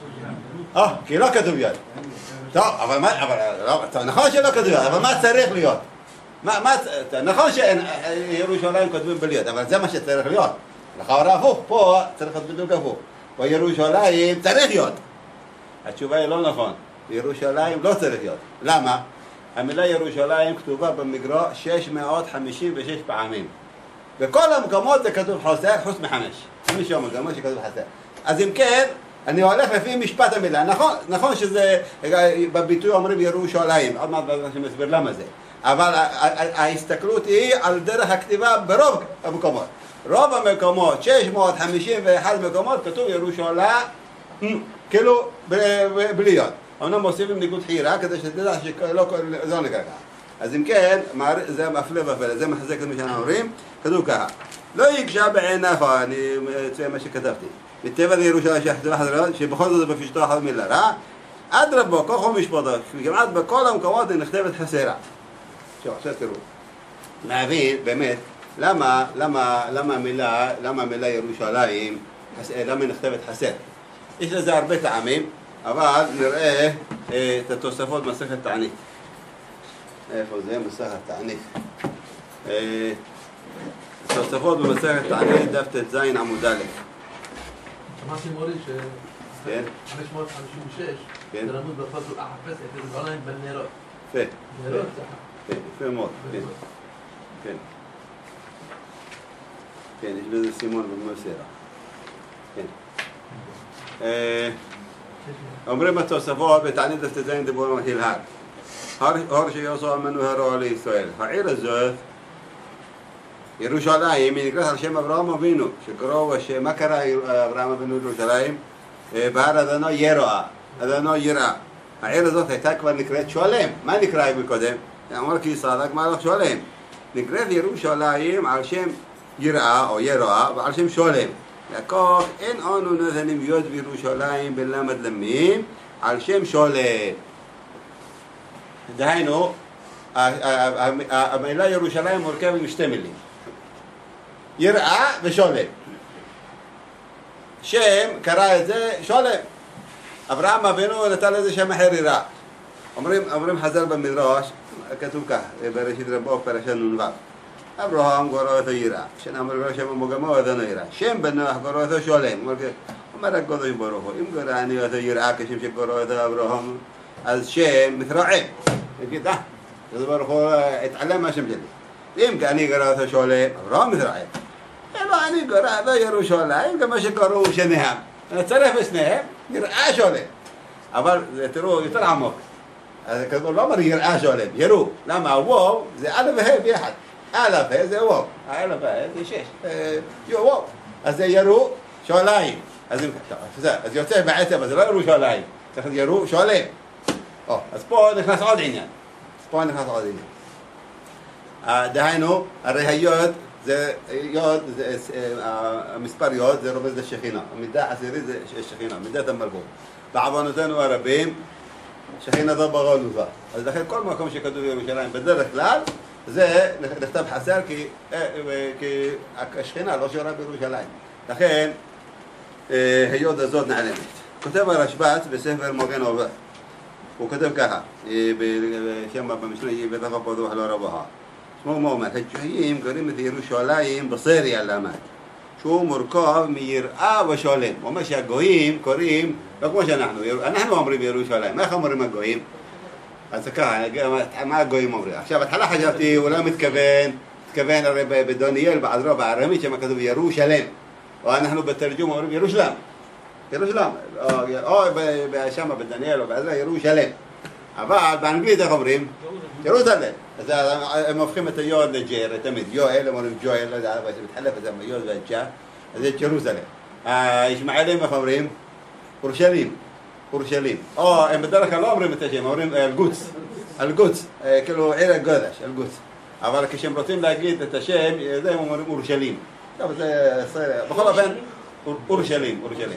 אה, כי לא כתוב יוד. טוב, אבל מה, אבל, נכון שלא כתוב יוד, אבל מה צריך להיות? מה, מה, נכון שירושלים כותבים בלי יוד, אבל זה מה שצריך להיות. לכאורה הפוך, פה צריך להיות בדיוק הפוך. פה ירושלים צריך להיות. התשובה היא לא נכון. ירושלים לא צריך להיות. למה? המילה ירושלים כתובה במקרא שש מאות חמישים ושש פעמים. בכל המקומות זה כתוב חסר, חוץ מחמש. חמישה מקומות שכתוב חסר. אז אם כן, אני הולך לפי משפט המילה. נכון, נכון שזה, בביטוי אומרים ירושלים. עוד מעט אני מסביר למה זה. אבל ההסתכלות היא על דרך הכתיבה ברוב המקומות. רוב המקומות, שש מאות חמישים ואחת מקומות, כתוב ירושלים, כאילו בלי יוד. אמנם מוסיפים ניקוד חירה כדי שתדע שלא זה לא נקרא ככה. אז אם כן, זה מפלא ופלא, זה מחזק את מה שאנחנו אומרים, כתוב ככה. לא יקשה בעיניך, אני אציין מה שכתבתי. מטבע לירושלים שיחזרה חזרה, שבכל זאת זה בפשטו אחת מילה רע. אדרבו, כוחו משפטו, כמעט בכל המקומות היא נכתבת חסרה. עכשיו, עכשיו תראו. להבין, באמת, למה, למה, למה המילה, למה המילה ירושלים, למה היא נכתבת חסר? יש לזה הרבה טעמים, אבל נראה אה, את התוספות מסכת תענית. איפה זה? מסכת תענית. אה, התוספות במסכת תענית, דף ט"ז עמוד א'. שמעתי מורי ש... כן. חמש מאות חמישים ושש, כן. זה למוד בפסוק אחפש את ירושלים בנרות. יפה. נרות, כן, יפה מאוד. כן. כן. כן, יש לזה סימון במסרה. כן. אומרים התוספות בתענית דף ט"ז דיבורים על הר. הר שיוסו ממנו הרו לישראל. העיר הזאת, ירושלים, היא נקראת על שם אברהם אבינו, שקראו, מה קרה אברהם אבינו לירושלים? בהר אדונו ירואה, אדונו יראה. העיר הזאת הייתה כבר נקראת שולם. מה נקרא מקודם? אמר כי סדק מלך שולם. נקראת ירושלים על שם יראה או ירואה ועל שם שולם. לקוח אין אנו נותנים יוד בירושלים בלמד למים על שם שולם. דהיינו, המילה ירושלים מורכבת משתי מילים. יראה ושולם. שם קרא את זה שולם. אברהם אבינו נתן לזה שם אחר יראה. אומרים, אומרים חז"ל במדרש, כתוב כך, בראשית רבו פרשת נ"ו. אברהם קורא אותו יראה. שנאמר לו שם המוגמו אדונו יראה. שם בנוח קורא אותו שולם. אומר הקדוש ברוך הוא, אם קורא אני אותו יראה כשם שקורא אותו אברהם, אז שם מתרעם. יגיד, אה, הקדוש ברוך הוא התעלם מהשם שלי. אם אני קורא אותו שולם, אברהם מתרעם. אלא אני קורא אותו ירושלים, כמו שקוראו שניהם. נצרף בשניהם, יראה שולם. אבל תראו, יותר עמוק. אז הכתוב לא אומר יראה שולם, יראו. למה? הוו זה א' וה' ביחד. א' וה' זה וו. א' וה' זה שש. וו. אז זה יראו שוליים. אז יוצא בעצם, אז זה לא יראו שוליים. צריך יראו שולם. אז פה נכנס עוד עניין. פה נכנס עוד עניין. דהיינו, הרי היוד, זה יוד, המספר יוד זה רובד לשכינה. המידה העשירית זה שכינה, מידת המלכות. בעוונותינו הרבים, שכינה זו בגולנו זו. אז לכן כל מקום שכתוב ירושלים בדרך כלל, זה נכתב חסר כי, כי השכינה לא שורה בירושלים. לכן, היוד הזאת נעלמת. כותב הרשב"ץ בספר מגן אבות. הוא כותב ככה, שם במשנה בדף הפתוח לא רבוה. שמו מה אומר? הג'והים קוראים את ירושלים בصيري علامات. שהוא מורכב מיראה ושולם. הוא אומר שהגויים קוראים, לא כמו שאנחנו, אנחנו אומרים ירושלים. איך אומרים הגויים? אז ככה, מה הגויים אומרים? עכשיו, התחלה חשבתי, אולי מתכוון, מתכוון הרי בדוניאל, בעזרו, בארמית, שמה כתוב ירושלם. או אנחנו בתרגום אומרים ירושלם. ירושלים, או שם בדניאל או בעזרא ירושלם. אבל באנגלית איך אומרים? ירושלם. אז הם הופכים את היוד לג'ר, תמיד. יואל, הם אומרים ג'ואל, לא יודע, זה מתחלף את זה עם היוד והג'ה, אז זה ירושלם. הישמעאלים איך אומרים? אורשלים. אורשלים. או הם בדרך כלל לא אומרים את השם, אומרים אל-גוץ. אל-גוץ, כאילו עיר הקודש, אל-גוץ. אבל כשהם רוצים להגיד את השם, זה הם אומרים אורשלים. טוב, זה... בכל אופן, אורשלים, אורשלים.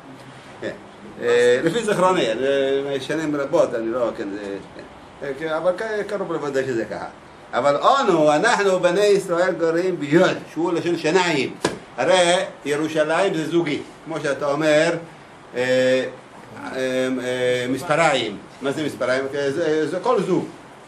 לפי זכרוני, שנים רבות, אני לא... אבל קרוב לוודא שזה ככה. אבל אנו, אנחנו בני ישראל גרים ביוד, שהוא לשון שניים. הרי ירושלים זה זוגי, כמו שאתה אומר, מספריים. מה זה מספריים? זה כל זוג.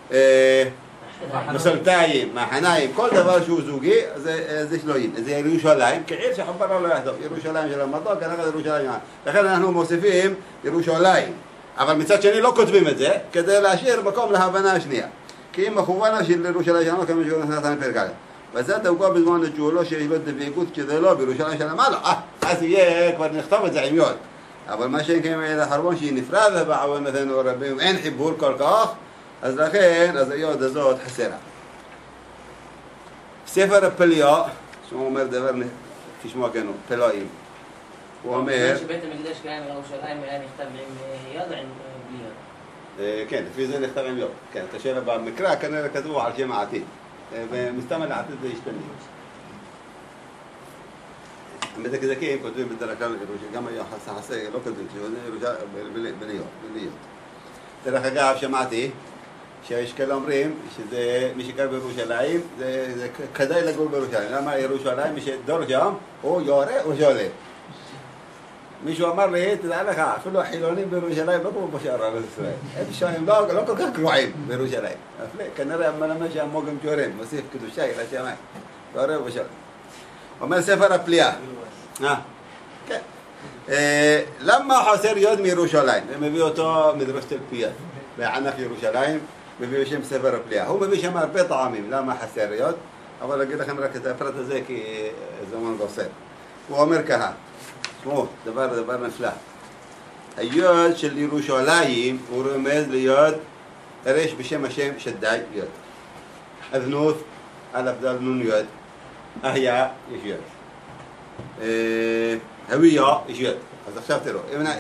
מסלתיים, מחניים, כל דבר שהוא זוגי, זה שלויים. זה ירושלים, כעיר שחברה לא יחדוף. ירושלים של המדור, כנראה זה ירושלים. לכן אנחנו מוסיפים ירושלים. אבל מצד שני לא כותבים את זה, כדי להשאיר מקום להבנה השנייה. כי אם מכוונה של ירושלים שלנו, כמה שהוא נתן פרק א'. וזה דווקא בזמן לג'ולו שיש לו דבקות כדי לא בירושלים של המעלה. אה, אז יהיה, כבר נכתוב את זה עם יוד. אבל מה שכן האחרון שהיא נפרדה בעוונותינו רבים, אין חיבור כל כך, אז לכן, אז היוד הזאת חסרה. ספר הפליאה, שהוא אומר דבר, תשמע כנו, פלאים. הוא אומר... שבית המקדש קיים בירושלים היה נכתב עם יוד או עם בלי יוד? כן, לפי זה נכתב עם יוד. כן, אתה שואל במקרא כנראה כתבו על שם העתיד. ומסתמן לעתיד זה ישתנה. המדקדקים כותבים בדרך כלל, גם היחסה לא כותבים, בלי יוד. דרך אגב, שמעתי שיש כאלה אומרים שזה מי שגר בירושלים, זה כדאי לגור בירושלים. למה ירושלים, מי שדור שם, הוא יורה או שעולה. מישהו אמר לי, תדע לך, אפילו החילונים בירושלים לא כמו בשאר ארץ ישראל. הם לא כל כך גרועים בירושלים. כנראה מלמד שם מוגם ג'ורם, מוסיף קדושה אל השמיים. יורה או שעולה. אומר ספר הפליאה. כן. למה חסר יוד מירושלים? הם מביא אותו מדרש תלפיות, בענף ירושלים, מביא שם ספר הפליאה. הוא מביא שם הרבה טעמים, למה חסר יוד? אבל אגיד לכם רק את הפרט הזה כי זמן גוסר. הוא אומר ככה, תשמעו, דבר, דבר נפלא. היוד של ירושלים הוא רמז ליוד, הרי בשם השם שדאי יוד. אדנות, על אבדל נון יוד. אהיה, יש יוד. הוויה, יש יוד. אז עכשיו תראו,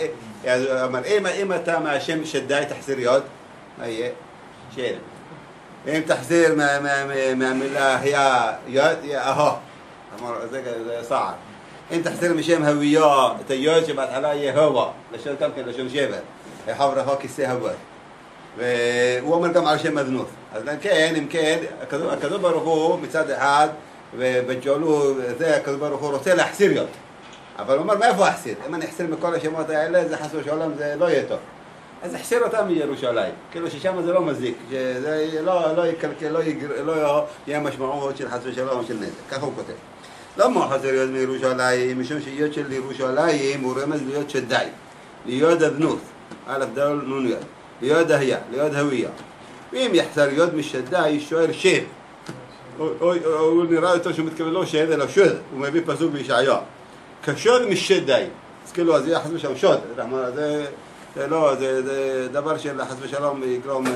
אם אתה מהשם שדאי תחזיר יוד, מה יהיה? שאלה. אם תחזיר מהמילה היה יוד, יהיה אהו. זה סער. אם תחזיר משם הוויה, את היוד שבהתחלה יהיה הווה, לשון גם כן לשון שבר. חבר החוק כיסא הווה. והוא אומר גם על שם אדנות. אז כן, אם כן, הקדוש ברוך הוא מצד אחד, ובג'ולו, זה הקדוש ברוך הוא רוצה להחסיר יוד. אבל הוא אומר, מאיפה החסיר? אם אני אחסיר מכל השמות האלה, זה חס ושלום, זה לא יהיה טוב. אז אחסיר אותם מירושלים. כאילו ששם זה לא מזיק, שזה לא יקלקל, לא יהיה משמעות של חס ושלום, של נזק. ככה הוא כותב. למה חסר יוד מירושלים? משום שיוד של ירושלים הוא רמז ליוד שדאי. ליוד אדנות. א' דל נון יוד. ליוד היה, ליוד הוויה. ואם יחסר יוד משדאי, שוער שב. הוא נראה יותר שהוא מתכוון לא שד, אלא שוד. הוא מביא פסוק בישעיה. כשוד משדאי. אז כאילו, אז יהיה חס ושלום שוד. זה לא, זה דבר של חס ושלום יקרום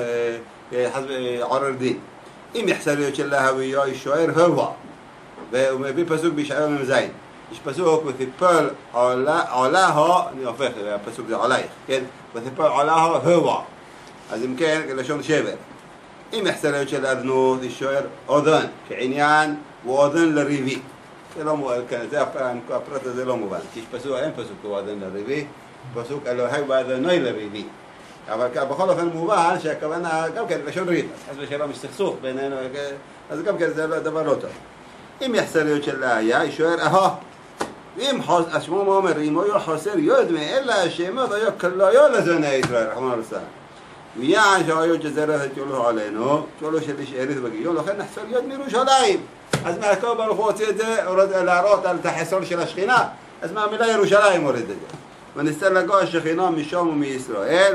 עורר דין. אם יחסר יוד של הוויה, שוער הווה. והוא מביא פסוק בישעיה ממזין. יש פסוק, ותיפול עולהו, אני הופך, הפסוק זה עולייך, כן? ותיפול עולהו הווה. אז אם כן, לשון שבר. אם יחסר יוד של אדנות, יש שוער אודן, כעניין הוא אודן לריבי. זה לא מובן, זה הפרט הזה לא מובן. יש פסוק, אין פסוק הוא אודן לריבי, פסוק אלוהי ואדוני לריבי. אבל בכל אופן מובן שהכוונה גם כן לשון ריב. אז ושלום יש סכסוך בינינו, אז גם כן זה דבר לא טוב. אם יחסר יוד של היה, יש שוער אהו. ואם השמו אומר, אם הוא חסר יוד מאלה השמות, היה כלויו לזוני ישראל, רחמנא ליצלן. ויען שהיוד שזרחת יולו עלינו, יולו של איש אריס בגיון, לכן נחסר יוד מירושלים. אז מהקדוש ברוך הוא הוציא את זה, הורד להראות על החסרון של השכינה, אז מהמילה ירושלים הורד את זה. ונסתלגו השכינה משם ומישראל,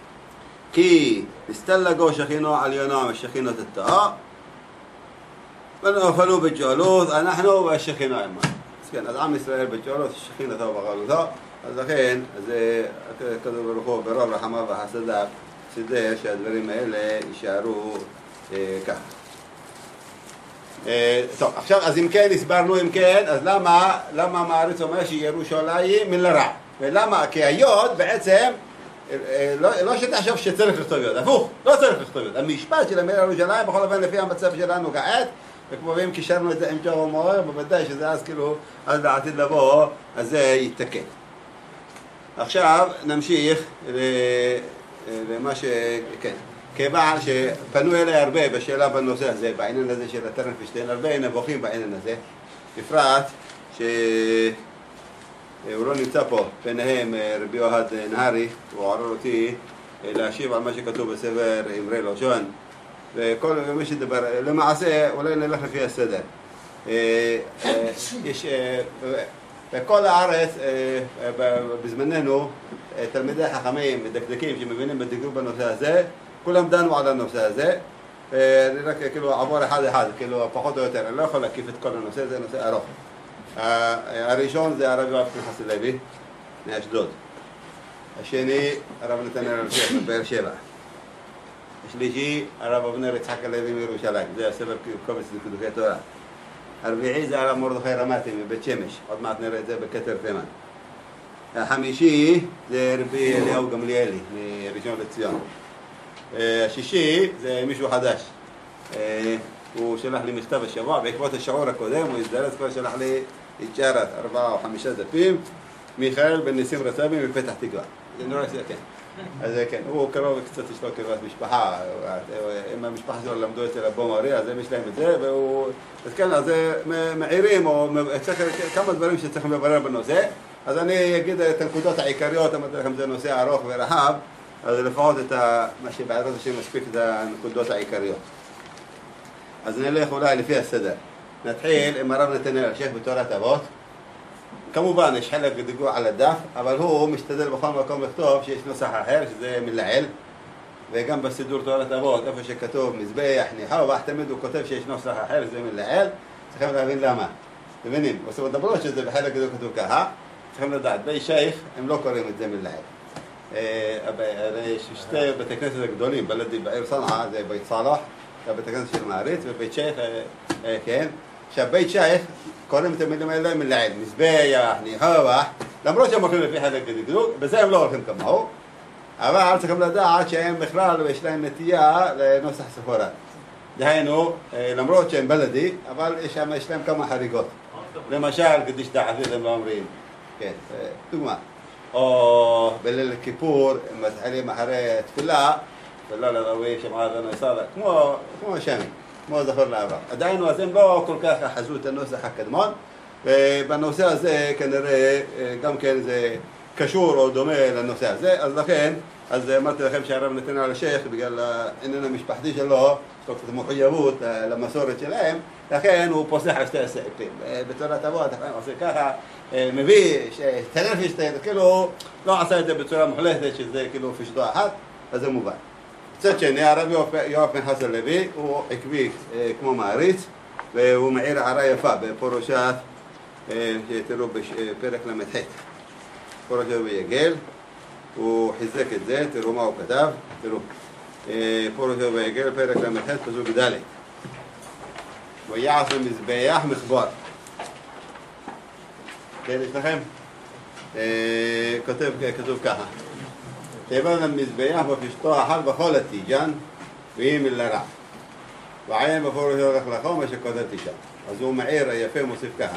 כי נסתלגו שכינו עליונה משכינות התאה, ונפלו בג'ולות, אנחנו והשכינה עמנו. אז כן, אז עם ישראל בג'ולות, שכינתו וגלותו, אז לכן, אז הקדוש ברוך הוא ברוב רחמיו וחסדיו סידר שהדברים האלה יישארו ככה. טוב, עכשיו, אז אם כן, הסברנו אם כן, אז למה, למה המעריץ אומר שירושלים מן לרע? ולמה? כי היוד בעצם, לא, לא שתחשוב שצריך לכתוב יוד, הפוך, לא צריך לכתוב יוד. המשפט של המילה ירושלים, בכל אופן לפי המצב שלנו כעת, וכמו ואם קישרנו את זה עם ג'רו מוער, בוודאי שזה אז כאילו, אז לעתיד לבוא, אז זה יתקן. עכשיו נמשיך למה ש... כן. כיוון שפנו אליי הרבה בשאלה בנושא הזה, בעניין הזה של הטרנפישטיין, הרבה נבוכים בעניין הזה, בפרט שהוא לא נמצא פה, ביניהם רבי אוהד נהרי, הוא עורר אותי להשיב על מה שכתוב בספר אמרי לשון, וכל מי שדבר, למעשה אולי נלך לפי הסדר. יש בכל הארץ, בזמננו, תלמידי חכמים ודקדקים שמבינים בדקדוק בנושא הזה, כולם דנו על הנושא הזה, אני רק כאילו עבור אחד אחד, כאילו פחות או יותר, אני לא יכול להקיף את כל הנושא, זה נושא ארוך. הראשון זה הרב יואב פנחס לוי, מאשדוד. השני, הרב נתנאל אלשיך מבאר שבע. השלישי, הרב אבנר יצחק הלוי מירושלים, זה הספר קובץ דקדוקי תורה. הרביעי זה הרב מרדכי רמתי מבית שמש, עוד מעט נראה את זה בכתר תימן. החמישי זה רבי אליהו גמליאלי מראשון לציון. השישי זה מישהו חדש. הוא שלח לי מכתב השבוע, בעקבות השיעור הקודם הוא הזדרז כבר שלח לי איצ'ארת, ארבעה או חמישה דפים, מיכאל בן ניסים רצבי מפתח תקווה. זה נורא שזה כן. אז כן, הוא קרוב קצת יש לו קרבת משפחה, אם המשפחה שלו למדו אצל אבו מרי, אז הם יש להם את זה, והוא... אז כן, אז מעירים, או כמה דברים שצריכים לברר בנושא, אז אני אגיד את הנקודות העיקריות, אמרתי לכם זה נושא ארוך ורחב, אז לפחות את מה שבעזרת השם מספיק את הנקודות העיקריות. אז נלך אולי לפי הסדר. נתחיל עם הרב נתנאל אלשיך בתורת אבות. כמובן יש חלק דיגוע על הדף, אבל הוא משתדל בכל מקום לכתוב שיש נוסח אחר, שזה מלעיל, וגם בסידור תורת אבות, איפה שכתוב מזבח, ניחה ובח, תמיד הוא כותב שיש נוסח אחר, שזה מלעיל. צריכים להבין למה. מבינים? בסופו דברות שזה בחלק גדול כתוב ככה, צריכים לדעת, בי שייך הם לא קוראים את זה מלעיל. יש שתי בתי כנסת הגדולים, בלדי בעיר סנעה, זה בית סלח, זה בית הכנסת של מעריץ, ובית שייך, כן, שהבית שייך קוראים את המילים האלה מלעיל, מזבח, ניחוח, למרות שהם הולכים לפי חלק גדול, בזה הם לא הולכים כמוהו, אבל צריכים לדעת שהם בכלל יש להם נטייה לנוסח ספורט. דהיינו, למרות שהם בלדי, אבל יש להם כמה חריגות. למשל, קדיש דעתיד הם לא אומרים, כן, דוגמה. או בליל כיפור, מתחילים אחרי תפילה, תפילה לרבי שמעה אדוני סאלח, כמו, כמו השם, כמו זכור לעבר. עדיין אז הם לא כל כך אחזו את הנוסח הקדמון, ובנושא הזה כנראה גם כן זה קשור או דומה לנושא הזה, אז לכן, אז אמרתי לכם שהרב נתנאל אלשיך, בגלל העניין המשפחתי שלו, יש לו קצת מחויבות למסורת שלהם, לכן הוא פוסח על שתי הסעיפים. בתורת אבות, עושה ככה, מביא שטרנפישטיין, כאילו לא עשה את זה בצורה מוחלטת, שזה כאילו פשטו אחת, אז זה מובן. קצת שני, הרב יואב פנחס לוי, הוא עקבי כמו מעריץ, והוא מעיר הערה יפה בפורשת, שתראו בפרק למ"ח, פורשת ויגל, הוא חיזק את זה, תראו מה הוא כתב, תראו, פורשת ויגל, פרק למ"ח, פסוק ד' ויעש מזבח מחבור. כן, יש לכם? כותב, כתוב ככה. תיבן המזבח ופשטו אחת בכל התיג'ן, והיא מלרע. ועיין בפורש הולך לכו, מה שכותבתי שם. אז הוא מעיר היפה מוסיף ככה.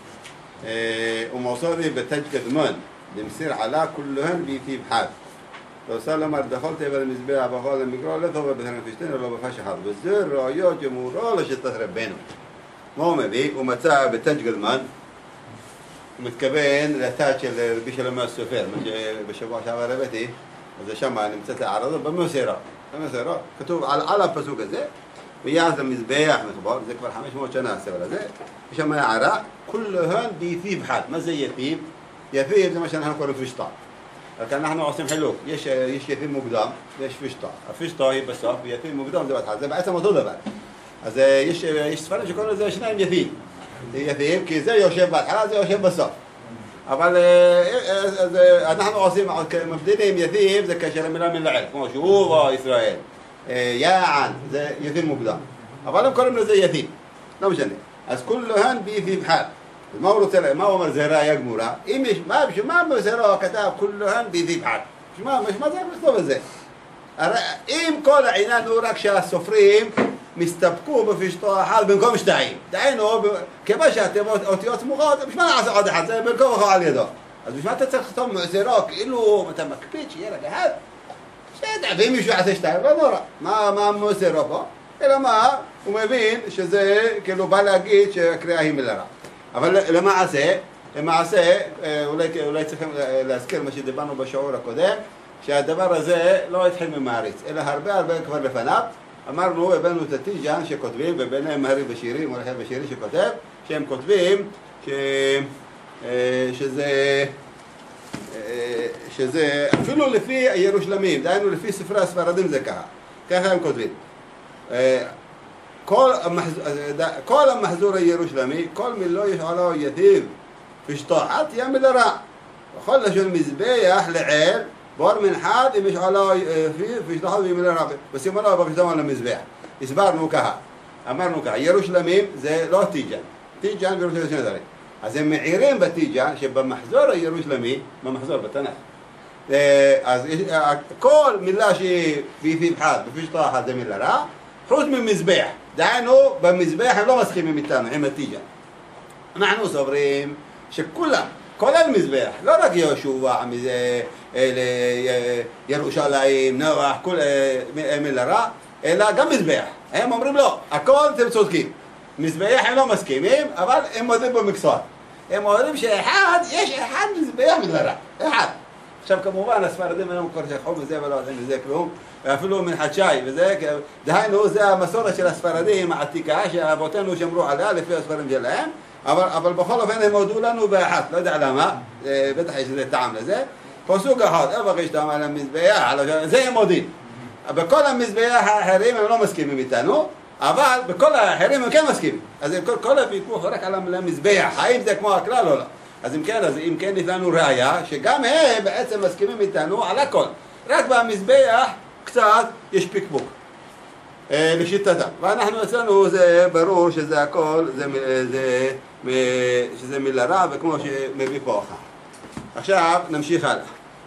ומוסורי בתג' קדמון, דמסיר עלה כולהן ביתי בחד. ועושה לומר, דכל תיבן המזבח בכל המקרוא, לא טובה בטרנפישטיין, אלא בפש אחד. וזה ראיות ג'מורו לשטת רבנו. מה הוא מביא? הוא מצא בתג' קדמון, הוא מתכוון לתת של רבי שלמה הסופר, מה שבשבוע שעבר הבאתי, אז שם נמצאת הערה הזאת במוסרה. במוסרה כתוב על, על הפסוק הזה, ויעש המזבח מחבור, זה כבר חמש מאות שנה הספר הזה, ושם הערה, כולהן ביתיב חד. מה זה יתיב? יתיב זה מה שאנחנו קוראים פשטה. רק אנחנו עושים חילוק, יש, יש יתיב מוקדם ויש פשטה. הפשטה היא בסוף, ויתיב מוקדם זה בהתחלה, זה בעצם אותו דבר. אז יש, יש ספרים שקוראים לזה שניים יתיב. יתיב, כי זה יושב בהתחלה, זה יושב בסוף. אבל אה, אנחנו עושים, מבדילים יתים זה כאשר המילה מלעיל, כמו שוב או ישראל. אה, יען, זה יתים מוקדם. אבל הם קוראים לזה יתים, לא משנה. אז כולהן ביתים חד. מה הוא רוצה, מה הוא אומר זה ראיה גמורה? אם יש, מה, מה בסרו כתב כולהן ביתים חד? מה, מה זה לכתוב את זה? הרי אם כל העניין הוא רק שהסופרים מסתפקו בפשטו אחד במקום שתיים. דהיינו, כיוון שהתיבות אותיות סמוכות, בשביל מה נעשה עוד אחד? זה במקום אחד על ידו. אז בשביל מה אתה צריך לכתוב מעשרו? כאילו, אתה מקפיד שיהיה רק אחד? בסדר, ואם מישהו יעשה שתיים, לא נורא. מה, מה מעשרו פה? אלא מה? הוא מבין שזה כאילו בא להגיד שהקריאה היא מלרע. אבל למעשה, למעשה, אולי, אולי צריכים להזכיר מה שדיברנו בשיעור הקודם, שהדבר הזה לא התחיל ממעריץ, אלא הרבה הרבה כבר לפניו. אמרנו, הבאנו את הטיג'אן שכותבים, וביניהם מהרי בשירים, מולכי בשירי שכותב, שהם כותבים ש... שזה, שזה אפילו לפי הירושלמים, דהיינו לפי ספרי הספרדים זה ככה, ככה הם כותבים. כל המחזור, כל המחזור הירושלמי, כל מילו יש עליו יתיב, פשטוחת ים מלרע. וכל לשון מזבח לעיל, בור מנחת אם יש עליו פשטוחת ים מלרע. וסימנו בפשטום על המזבח. הסברנו ככה, אמרנו ככה, ירושלמים זה לא טיג'אן, טיג'אן וירושלמים שני דברים. אז הם מעירים בטיג'אן שבמחזור הירושלמי, במחזור בתנ"ך, אז כל מילה שהיא ביתיב חד, בפשטוחת זה מלרע, חוץ ממזבח. דהיינו, במזבח הם לא מסכימים איתנו, עם הטיג'אן. אנחנו סוברים שכולם, כולל מזבח, לא רק יהושע, ירושלים, נוח, כל מלרע, אלא גם מזבח. הם אומרים לא, הכל אתם צודקים. מזבח הם לא מסכימים, אבל הם מודים במקצוע. הם אומרים שאחד, יש אחד מזבח מלרע, אחד. עכשיו כמובן הספרדים היום כבר שכחו מזה ולא יודעים מזה כלום, ואפילו מנחצ'אי וזה, דהיינו זה המסורת של הספרדים העתיקה שאבותינו שמרו עליה לפי הספרים שלהם, אבל, אבל בכל אופן הם הודו לנו באחת, לא יודע למה, בטח יש איזה טעם לזה, פסוק אחד, איפה יש טעם על המזבח, זה הם הודים. בכל המזבח האחרים הם לא מסכימים איתנו, אבל בכל האחרים הם כן מסכימים. אז כל, כל הוויכוח רק על המזבח, האם זה כמו הכלל או לא. אז אם כן, אז אם כן יש לנו ראיה שגם הם בעצם מסכימים איתנו על הכל. רק במזבח קצת יש פיקפוק אה, לשיטתם. ואנחנו אצלנו זה ברור שזה הכל, זה, זה, שזה מלרע וכמו שמביא פה אחר. עכשיו נמשיך הלאה.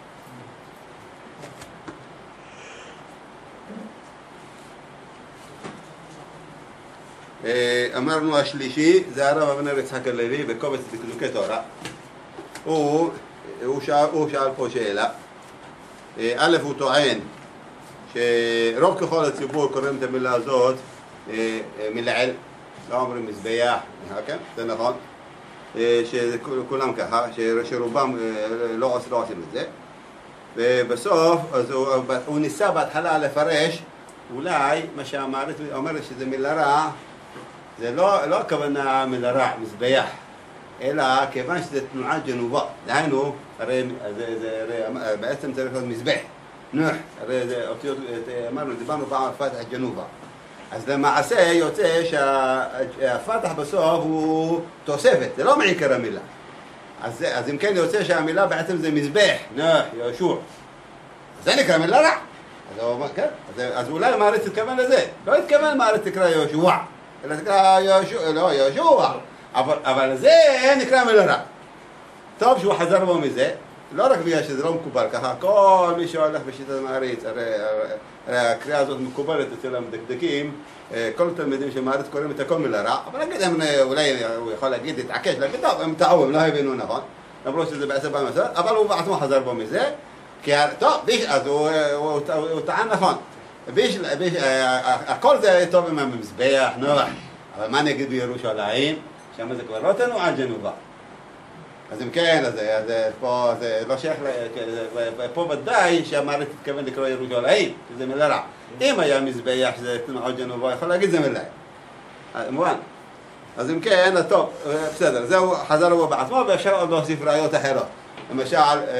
אמרנו השלישי, זה הרב אבנר יצחק הלוי בקובץ דקדוקי תורה. הוא, הוא, שאל, הוא שאל פה שאלה. א', הוא טוען שרוב ככל הציבור קוראים את המילה הזאת מלעיל, לא אומרים מזבח, כן? זה נכון, שכולם ככה, שרובם לא עושים את זה. ובסוף, אז הוא, הוא ניסה בהתחלה לפרש, אולי מה שאמרת, אומר שזה מילה רע, זה לא, לא הכוונה מלרע, מזבח, אלא כיוון שזה תנועת ג'נובה. דהיינו, הרי זה, זה, הרי בעצם צריך להיות מזבח, נוח, הרי זה אותיות, אמרנו, דיברנו פעם על פתח ג'נובה. אז למעשה יוצא שהפתח בסוף הוא תוספת, זה לא מעיקר המילה. אז, אז אם כן יוצא שהמילה בעצם זה מזבח, נוח, יהושע. זה נקרא מילה רע. אז, כן? אז, אז אולי מעריץ תתכוון לזה, לא התכוון מעריץ תקרא יהושע. אלא תקרא יהושע, לא, יהושע, אבל, אבל זה נקרא מילה רע. טוב שהוא חזר בו מזה, לא רק בגלל שזה לא מקובל ככה, כל מי שהולך בשיטת המעריץ, הרי, הרי הקריאה הזאת מקובלת אצל המדקדקים, כל התלמידים שמעריץ קוראים את הכל מילה רע, אבל נגיד הם, אולי הוא יכול להגיד, להתעקש, להגיד, טוב, הם טעו, הם לא הבינו נכון, למרות שזה בעצם במסורת, אבל הוא בעצמו חזר בו מזה, כי, טוב, ביש, אז הוא, הוא, הוא, הוא טען נכון. ביש, ביש, הכל זה טוב עם המזבח, נוח, אבל מה נגיד בירושלים? שם זה כבר לא תנועה ג'נובה. אז אם כן, אז, אז פה זה לא שייך, פה ודאי שהמערכת תתכוון לקרוא ירושלים, שזה מילה רע. אם היה מזבח שזה תנועה ג'נובה, יכול להגיד זה מילה. מובן. אז אם כן, אז טוב, בסדר, זהו, חזר הוא בעצמו, ואפשר עוד להוסיף ראיות אחרות. למשל,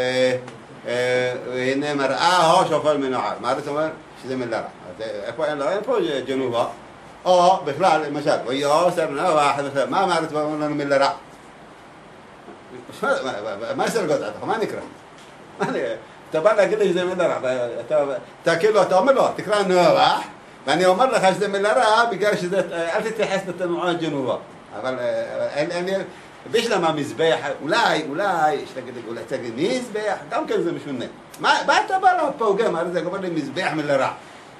הנה מראה או שופל מנוער. מערכת אומר שזה מילה רע. איפה אין לו? אין פה ג'נובה. או בכלל, למשל, ויוסר נוח, מה מערכת אומר לנו מילה רע? מה יש לגודע? מה נקרא? אתה בא להגיד לי שזה מילה רע, אתה כאילו, אתה אומר לו, תקרא נוח, ואני אומר לך שזה מילה רע, בגלל שזה, אל תתייחס לתנועה ג'נובה. אבל בשלם המזבח, אולי, אולי, יש להגיד, אולי תגיד, מזבח, גם כן זה משונה. מה אתה בא לפעוגם? הרי זה אומר לי מזבח מילה רע.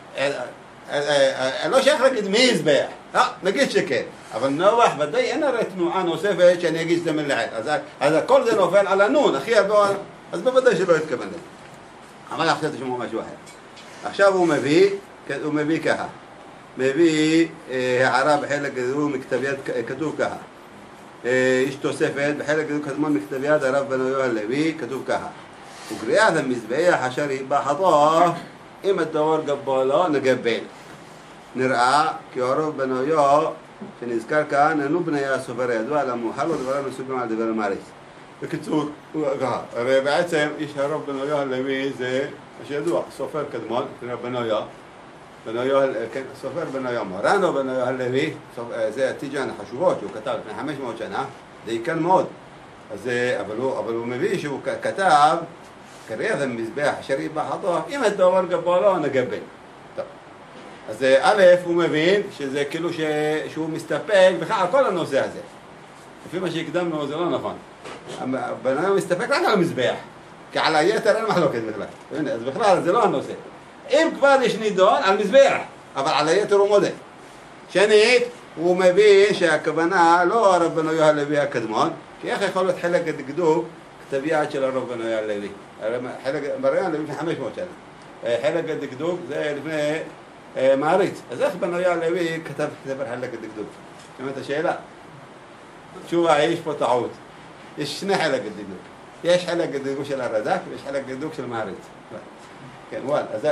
לא שייך להגיד מזבח, נגיד שכן. אבל נוח, ודאי אין הרי תנועה נוספת שאני אגיד שזה מילה רע. אז הכל זה נופל על הנון, הכי הרבה, אז בוודאי שלא יתכוון לזה. אבל עכשיו תשמעו משהו אחר. עכשיו הוא מביא, הוא מביא ככה. מביא הערה בחלק גדול מכתב יד, כתוב ככה. יש תוספת, בחלק גדול קדמון מכתב יד הרב בן יהודה הלוי, כתוב ככה. וגריעת המזבח אשר בחטוא, אם הדבר גבולו נגבל. נראה כי הרב בן יהודה שנזכר כאן, אינו בניה הסופר הידוע, אלא מאוחר לו דברים מסוגים על דבר המעריץ. בקיצור, הרי בעצם איש הרב בן יהודה הלוי זה מה שידוע, סופר קדמון, נקרא בן יהודה, בן יהודה, כן, סופר בן יהודה מורנו בן יהודה הלוי, זה התיג'ן החשובות שהוא כתב לפני חמש מאות שנה, זה יקן מאוד, אז, אבל, הוא, אבל הוא מביא שהוא כתב, קריאת המזבח אשר בחטוא, אם הדבר גבולו נגבל. טוב. אז א' הוא מבין שזה כאילו ש... שהוא מסתפק בכלל על כל הנושא הזה. לפי מה שהקדמנו זה לא נכון. הבן אדם מסתפק רק על המזבח, כי על היתר אין מחלוקת בכלל. אז בכלל זה לא הנושא. אם כבר יש נידון על מזבח, אבל על היתר הוא מודה. שנית, הוא מבין שהכוונה לא הרב בן יהודה הלוי הקדמון, כי איך יכול להיות חלק הדקדוק כתב יד של הרב בן יהודה הלוי? חלק, בריאן לפני חמש מאות שנה. חלק הדקדוק זה לפני מעריץ. אז איך בן יהודה הלוי כתב ספר חלק הדקדוק? שמעת השאלה? תשובה, יש פה טעות. יש שני חלק הדקדוק. יש חלק הדקדוק של הרד"ק ויש חלק הדקדוק של מעריץ. כן, וואל. אז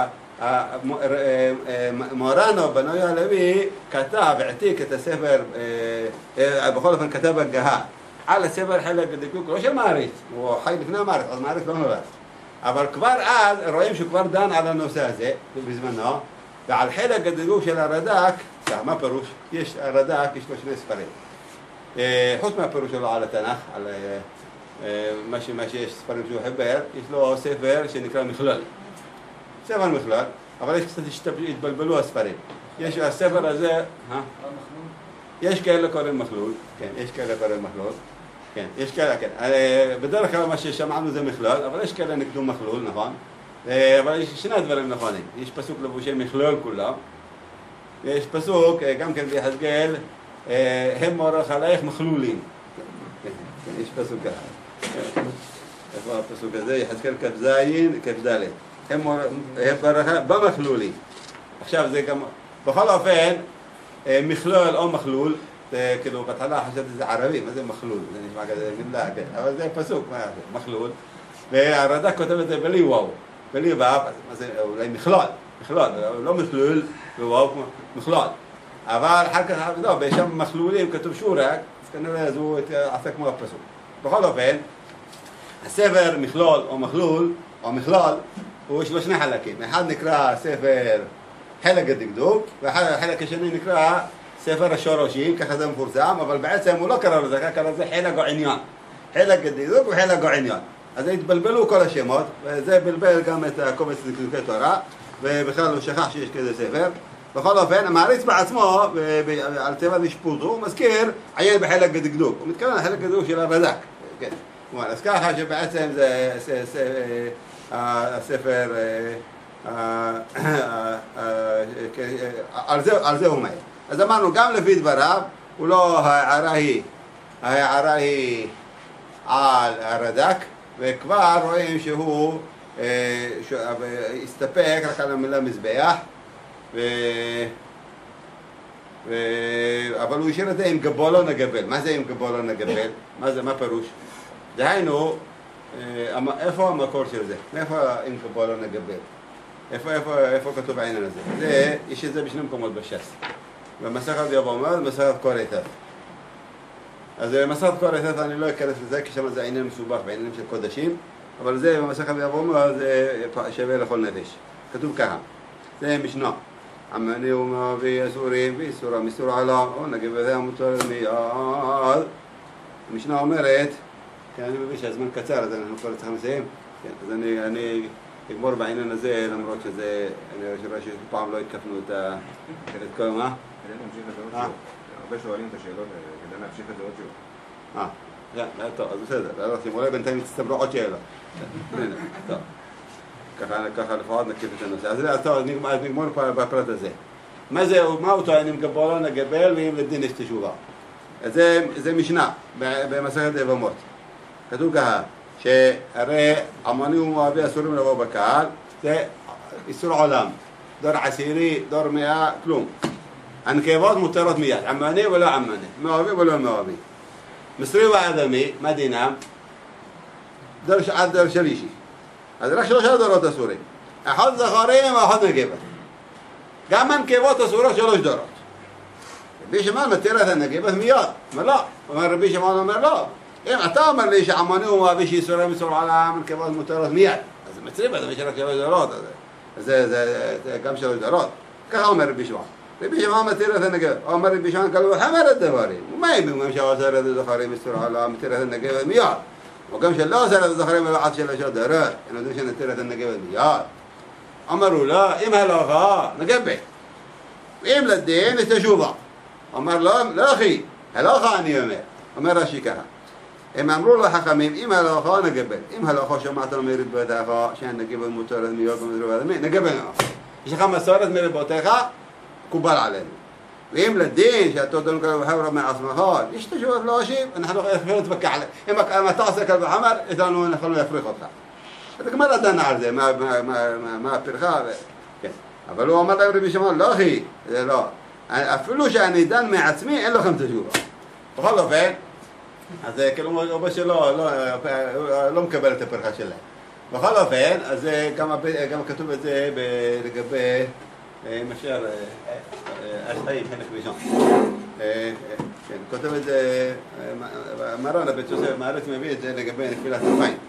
מורנו בן יהודה הלוי כתב, העתיק את הספר, בכל אופן כתב הגהה, על הספר חלק הדקדוק, לא של מעריץ, הוא חי לפני המעריץ, אז מעריץ לא נולד. אבל כבר אז רואים שהוא כבר דן על הנושא הזה, בזמנו, ועל חלק הדקדוק של הרד"ק, מה פירוש? יש, הרד"ק יש לו שני ספרים. חוץ מהפירוש שלו על התנ"ך, על מה שיש ספרים שהוא חיבר, יש לו ספר שנקרא מכלול. ספר מכלול, אבל יש קצת התבלבלו הספרים. יש הספר הזה, יש כאלה קוראים מכלול, כן, יש כאלה קוראים מכלול, כן, יש כאלה, כן. בדרך כלל מה ששמענו זה מכלול, אבל יש כאלה נקדו מכלול, נכון? אבל יש שני דברים נכונים. יש פסוק לבושי מכלול כולם, ויש פסוק, גם כן ביחזקאל, הם מורך עלייך מכלולים. יש פסוק ככה. איפה הפסוק הזה? יחזקאל כ"ז, כ"ד. הם מורך במכלולים. עכשיו זה גם, בכל אופן, מכלול או מכלול, כאילו בהתחלה חשבתי שזה ערבי, מה זה מכלול? זה נשמע כזה מילה, אבל זה פסוק, מה זה? מכלול. והרד"ק כותב את זה בלי וואו, בלי וואו, זה אולי מכלול, מכלול, לא מכלול וואו, מכלול. אבל אחר כך, לא, בשם מכלולים כתוב שורק, אז כנראה הוא עשה כמו הפסוק. בכל אופן, הספר מכלול או מכלול, או מכלול, הוא יש לו שני חלקים. אחד נקרא ספר חלק הדקדוק, והחלק השני נקרא ספר השורשים, ככה זה מפורסם, אבל בעצם הוא לא קרא לזה, קרא לזה חלק או עניין. חלק הדקדוק וחלק או עניין. אז התבלבלו כל השמות, וזה בלבל גם את הקובץ דקדוקי תורה, ובכלל הוא שכח שיש כזה ספר. בכל אופן, המעריץ בעצמו, על טבע משפוט, הוא מזכיר עיין בחלק הדקדוק. הוא מתכוון לחלק הדקדוק של הרד"ק. כן. אז ככה שבעצם זה הספר, על זה הוא אומר. אז אמרנו, גם לפי דבריו, הוא לא, ההערה היא, ההערה היא על הרד"ק, וכבר רואים שהוא הסתפק רק על המילה מזבח, ו... ו... אבל הוא השאיר את זה עם גבולו נגבל. מה זה עם גבולו נגבל? מה זה, מה פירוש? דהיינו, איפה המקור של זה? מאיפה עם גבולו נגבל? איפה, איפה, איפה כתוב העניין הזה? זה, יש את זה בשני מקומות בש"ס. במסכת יבמות, במסכת קורייתא. אז במסכת קורייתא אני לא אכנס לזה, כי שם זה עניין מסובך בעניינים של קודשים, אבל זה במסכת יבמות זה שווה לכל נפש. כתוב ככה. זה משנה. עמני ומאבי אסורים ואיסורה מסור עליו, או נגיד בזה המותר מיד. המשנה אומרת, כן, אני מבין שהזמן קצר, אז אנחנו כבר צריכים לסיים. כן, אז אני, אני אגמור בעניין הזה, למרות שזה, אני רואה שפעם לא התכפנו את ה... את כל מה? כדי להמשיך את זה עוד שיעור. הרבה שואלים את השאלות האלה, כדי להמשיך את זה עוד שיעור. אה, כן, טוב, אז בסדר. אולי בינתיים יצטברו עוד שאלות. הנה, טוב. ככה לפחות נקיף את הנושא. אז טוב, אז נגמור בפרט הזה. מה זה, מה הוא טוען אם גבולו נגבל ואם לדין יש תשובה? זה משנה במסכת יבמות. כתוב ככה, שהרי עמוני ומואבי אסורים לבוא בקהל, זה איסור עולם. דור עשירי, דור מאה, כלום. הנקבות מותרות מיד, עמני ולא עמני, מואבי ולא מואבי. מצרי ואדמי, מה דינם? דור עד דור שלישי. אז רק שלושה דורות אסורים. אחד זכרים ואחד נקבות. גם הנקבות אסורות שלוש דורות. רבי שמעון מתיר את הנקבות מיד, אומר לא. אומר רבי שמעון אומר לא. אם אתה אומר לי שעמוני ומואבי שיסורים איסור עולם, הנקבות מותרות מיד. אז מצרי ואדמי שרק שלוש דורות. זה גם שלוש דורות. ככה אומר רבי שמעון. רבי שמעון מתיר את הנקבות. אומר רבי שמעון כלו חמר הדברים. ומה אם גם שאוסר את הזכרים איסור עולם, מתיר את הנקבות מיד. וגם שלא עושה את הזכרים ולא עד שלוש דורות, הם יודעים שנתיר את הנקבות מיד. אמרו לא, אם הלכה, נגבה. ואם לדין, יש תשובה. אמר לא, לא אחי, הלכה אני אומר. אומר רש"י ככה. הם אמרו לחכמים, אם הלכה נגבה. אם הלכה שמעת מרבותיך, שהנקבות מותרת מיד ומזרוב אדמי, נגבה. יש לך מסורת מרבותיך, קובל עלינו. ואם לדין, שאתה דון כלל וחמר מעצמך, יש תשובות לא אשיב, אנחנו יכולים להתווכח עליהם. אם אתה עושה כלל וחמר, אנחנו יכולים להפריך אותך. אז הגמרא דנה על זה, מה הפרחה, כן. אבל הוא אמר להם רבי שמעון, לא אחי, זה לא. אפילו שאני דן מעצמי, אין לכם תשובה. בכל אופן, אז כאילו הוא אומר שלא, לא מקבל את הפרחה שלהם. בכל אופן, אז גם כתוב את זה לגבי, אם אפשר, השטעים, חלק ראשון. כן, כותב את זה, מרן הבית יוסף, מארץ מביא את זה לגבי נפילת אלפיים.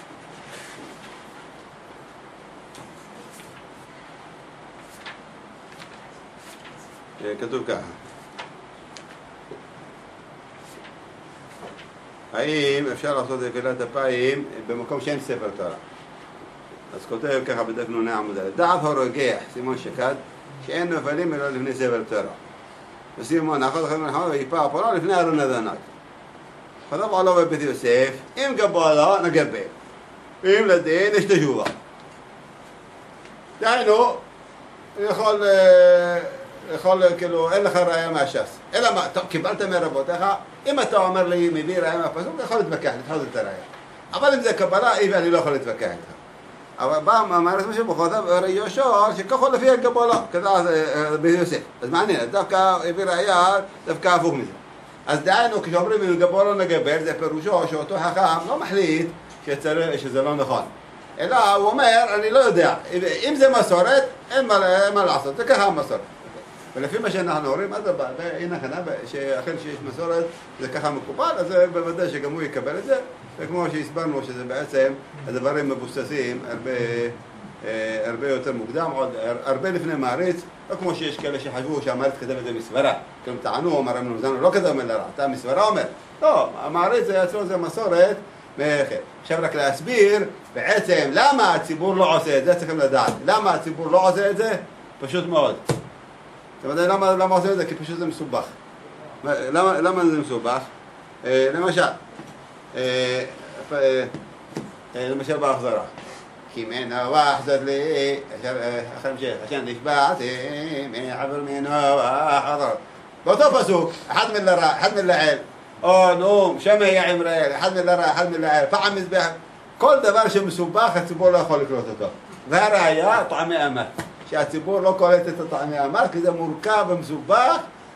כתוב ככה. האם אפשר לעשות נפילת אפיים במקום שאין ספר תורה? אז כותב ככה בדף נוני עמוד א', דעת הרוגח, סימון שקד, שאין נפלים אלא לפני ספר תורה. וסימון, אחת אחת מלחמה ויפה הפורה לפני ארון הדנת. חטב עליו בבית יוסף, אם גבלה נגבה, ואם לדין יש תשובה. דהיינו, יכול, יכול, כאילו, אין לך ראיה מהש"ס. אלא מה, קיבלת מרבותיך, אם אתה אומר לי, מביא ראיה מהפסוק, אתה יכול להתווכח, לדחות את הראיה. אבל אם זה קבלה, אני לא יכול להתווכח איתך. אבל בא מאמרת משהו בחוטב יהושע שככה לפי הקבלה, כדעת ביוסף. אז מעניין, דווקא הביא ראיה, דווקא הפוך מזה. אז דהיינו, כשאומרים אם גבלה נגבר, זה פירושו שאותו חכם לא מחליט שזה לא נכון. אלא הוא אומר, אני לא יודע, אם זה מסורת, אין מה לעשות, זה ככה המסורת. ולפי מה שאנחנו אומרים, אז הנה חנה, שאכן שיש מסורת, זה ככה מקובל, אז בוודאי שגם הוא יקבל את זה. וכמו שהסברנו שזה בעצם הדברים מבוססים הרבה, הרבה יותר מוקדם, עוד הרבה לפני מעריץ, לא כמו שיש כאלה שחשבו שהמעריץ כתב את זה מסברה. כאילו טענו, אומר אמנו, לא כתב מלרע, אתה מסברה אומר. לא, המעריץ זה אצלו זה מסורת מאחר. עכשיו רק להסביר בעצם למה הציבור לא עושה את זה, צריכים לדעת. למה הציבור לא עושה את זה? פשוט מאוד. אתם יודעים למה, למה עושים את זה? כי פשוט זה מסובך. למה, למה זה מסובך? למשל, למשל בהחזרה. כי מנו אחזת לי, אחר המשך, עשן נשבעתי, מחבר מנו אחזרת. באותו פסוק, אחד מלרע, אחד מלעיל, או נאום, שמע יא עמראל, אחד מלרע, אחד מלעיל, פעם מזבח, כל דבר שמסובך הציבור לא יכול לקלוט אותו. והראיה, טעמי אמת. שהציבור לא קולט את הטעמי אמת, כי זה מורכב ומסובך,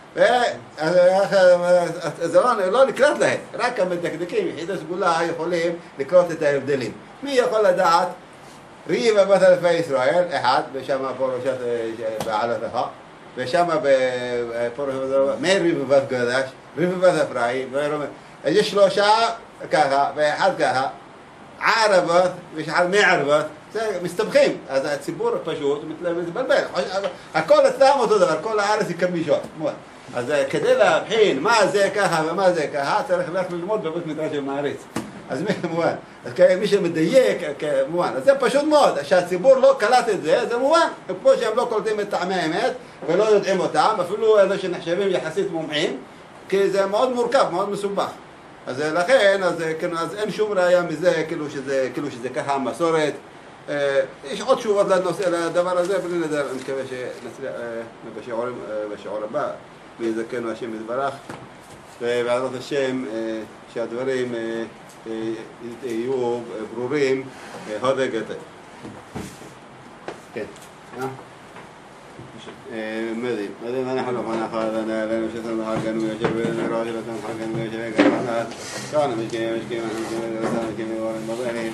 וזה לא לקלט להם, רק המדקדקים, יחידי סגולה יכולים לקלוט את ההבדלים. מי יכול לדעת? ריב בבת אלפי ישראל, אחד, ושמה פורשת בעלתך, ושמה בפורשת, מי ריב בבת גדש, ריב בבת אפרים, יש שלושה ככה, ואחד ככה, ערבות, ושחד מערבות, זה מסתבכים, אז הציבור פשוט מתבלבל, הכל אצלם אותו דבר, כל הארץ היא כמישות, אז כדי להבחין מה זה ככה ומה זה ככה, צריך ללכת ללמוד בבית מדרש של מעריץ. אז מי כמובן, אז מי שמדייק כמובן, אז זה פשוט מאוד, שהציבור לא קלט את זה, זה מובן, כמו שהם לא קולטים את טעמי האמת ולא יודעים אותם, אפילו אלה שנחשבים יחסית מומחים, כי זה מאוד מורכב, מאוד מסובך. אז לכן, אז, אז אין שום ראיה מזה, כאילו שזה, כאילו שזה ככה מסורת. יש עוד תשובות לנושא, לדבר הזה, בלי לדבר, אני מקווה שנצליח בשיעור הבא, ויזכנו השם יתברך, ובעזרת השם שהדברים יהיו ברורים, הודה גתה. כן. مدين مدين أنا حلو أنا خالنا لنا شو اسمه حقنا ويجيب لنا راجل كان حقنا ويجيب لنا كان مشكلة مشكلة مشكلة مشكلة ولا المضيعين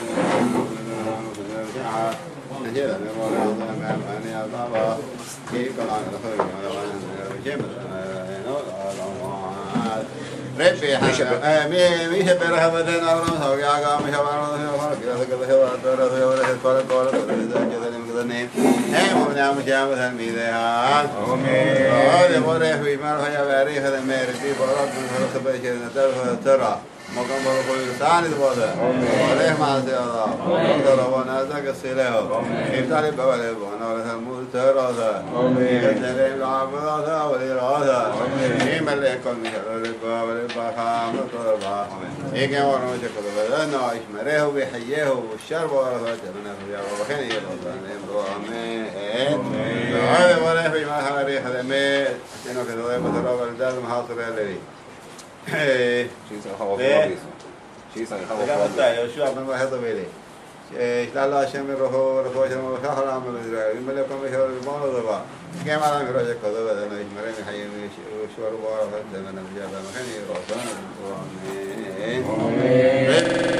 نجيل أنا ولا أنا أنا بابا كيف كان على الخير ولا أنا جيب ربي حنا مي مي شبره بدنا أمرنا سوي عقام مي شبره كذا كذا كذا كذا كذا كذا كذا كذا كذا نيم هم من يوم جامع الميدان آمين هذا وريه في مره يا باري هذا ميرتي براد من هذا سبعة نتر ترى مقام بركوي ثاني هذا وريه ما زيادة ترى وانا ذاك السلاح يفتح بوله وانا ولا المول ترى هذا يجري العبد هذا والإرادة يملك كل مشروع ولا بخام ترى يجي ورا ما شكله بدنا يشمره ويحييه والشرب ورا من في وبخين يلا آمين هذا ولا في ما هاري هذا ما إنه كذا بدر والدال محاصر اللي شيء سأخاف فرابيس شيء سأخاف فرابيس لا شو عم ما هذا بيلي لا لا شيء من روحه روحه شيء من خاطر عم بدر يملكهم يشوا البان ضبا كم على مراجع كذا بدنا يشمرين حيين شو ورا هذا من الجبل ما كان يروح آمين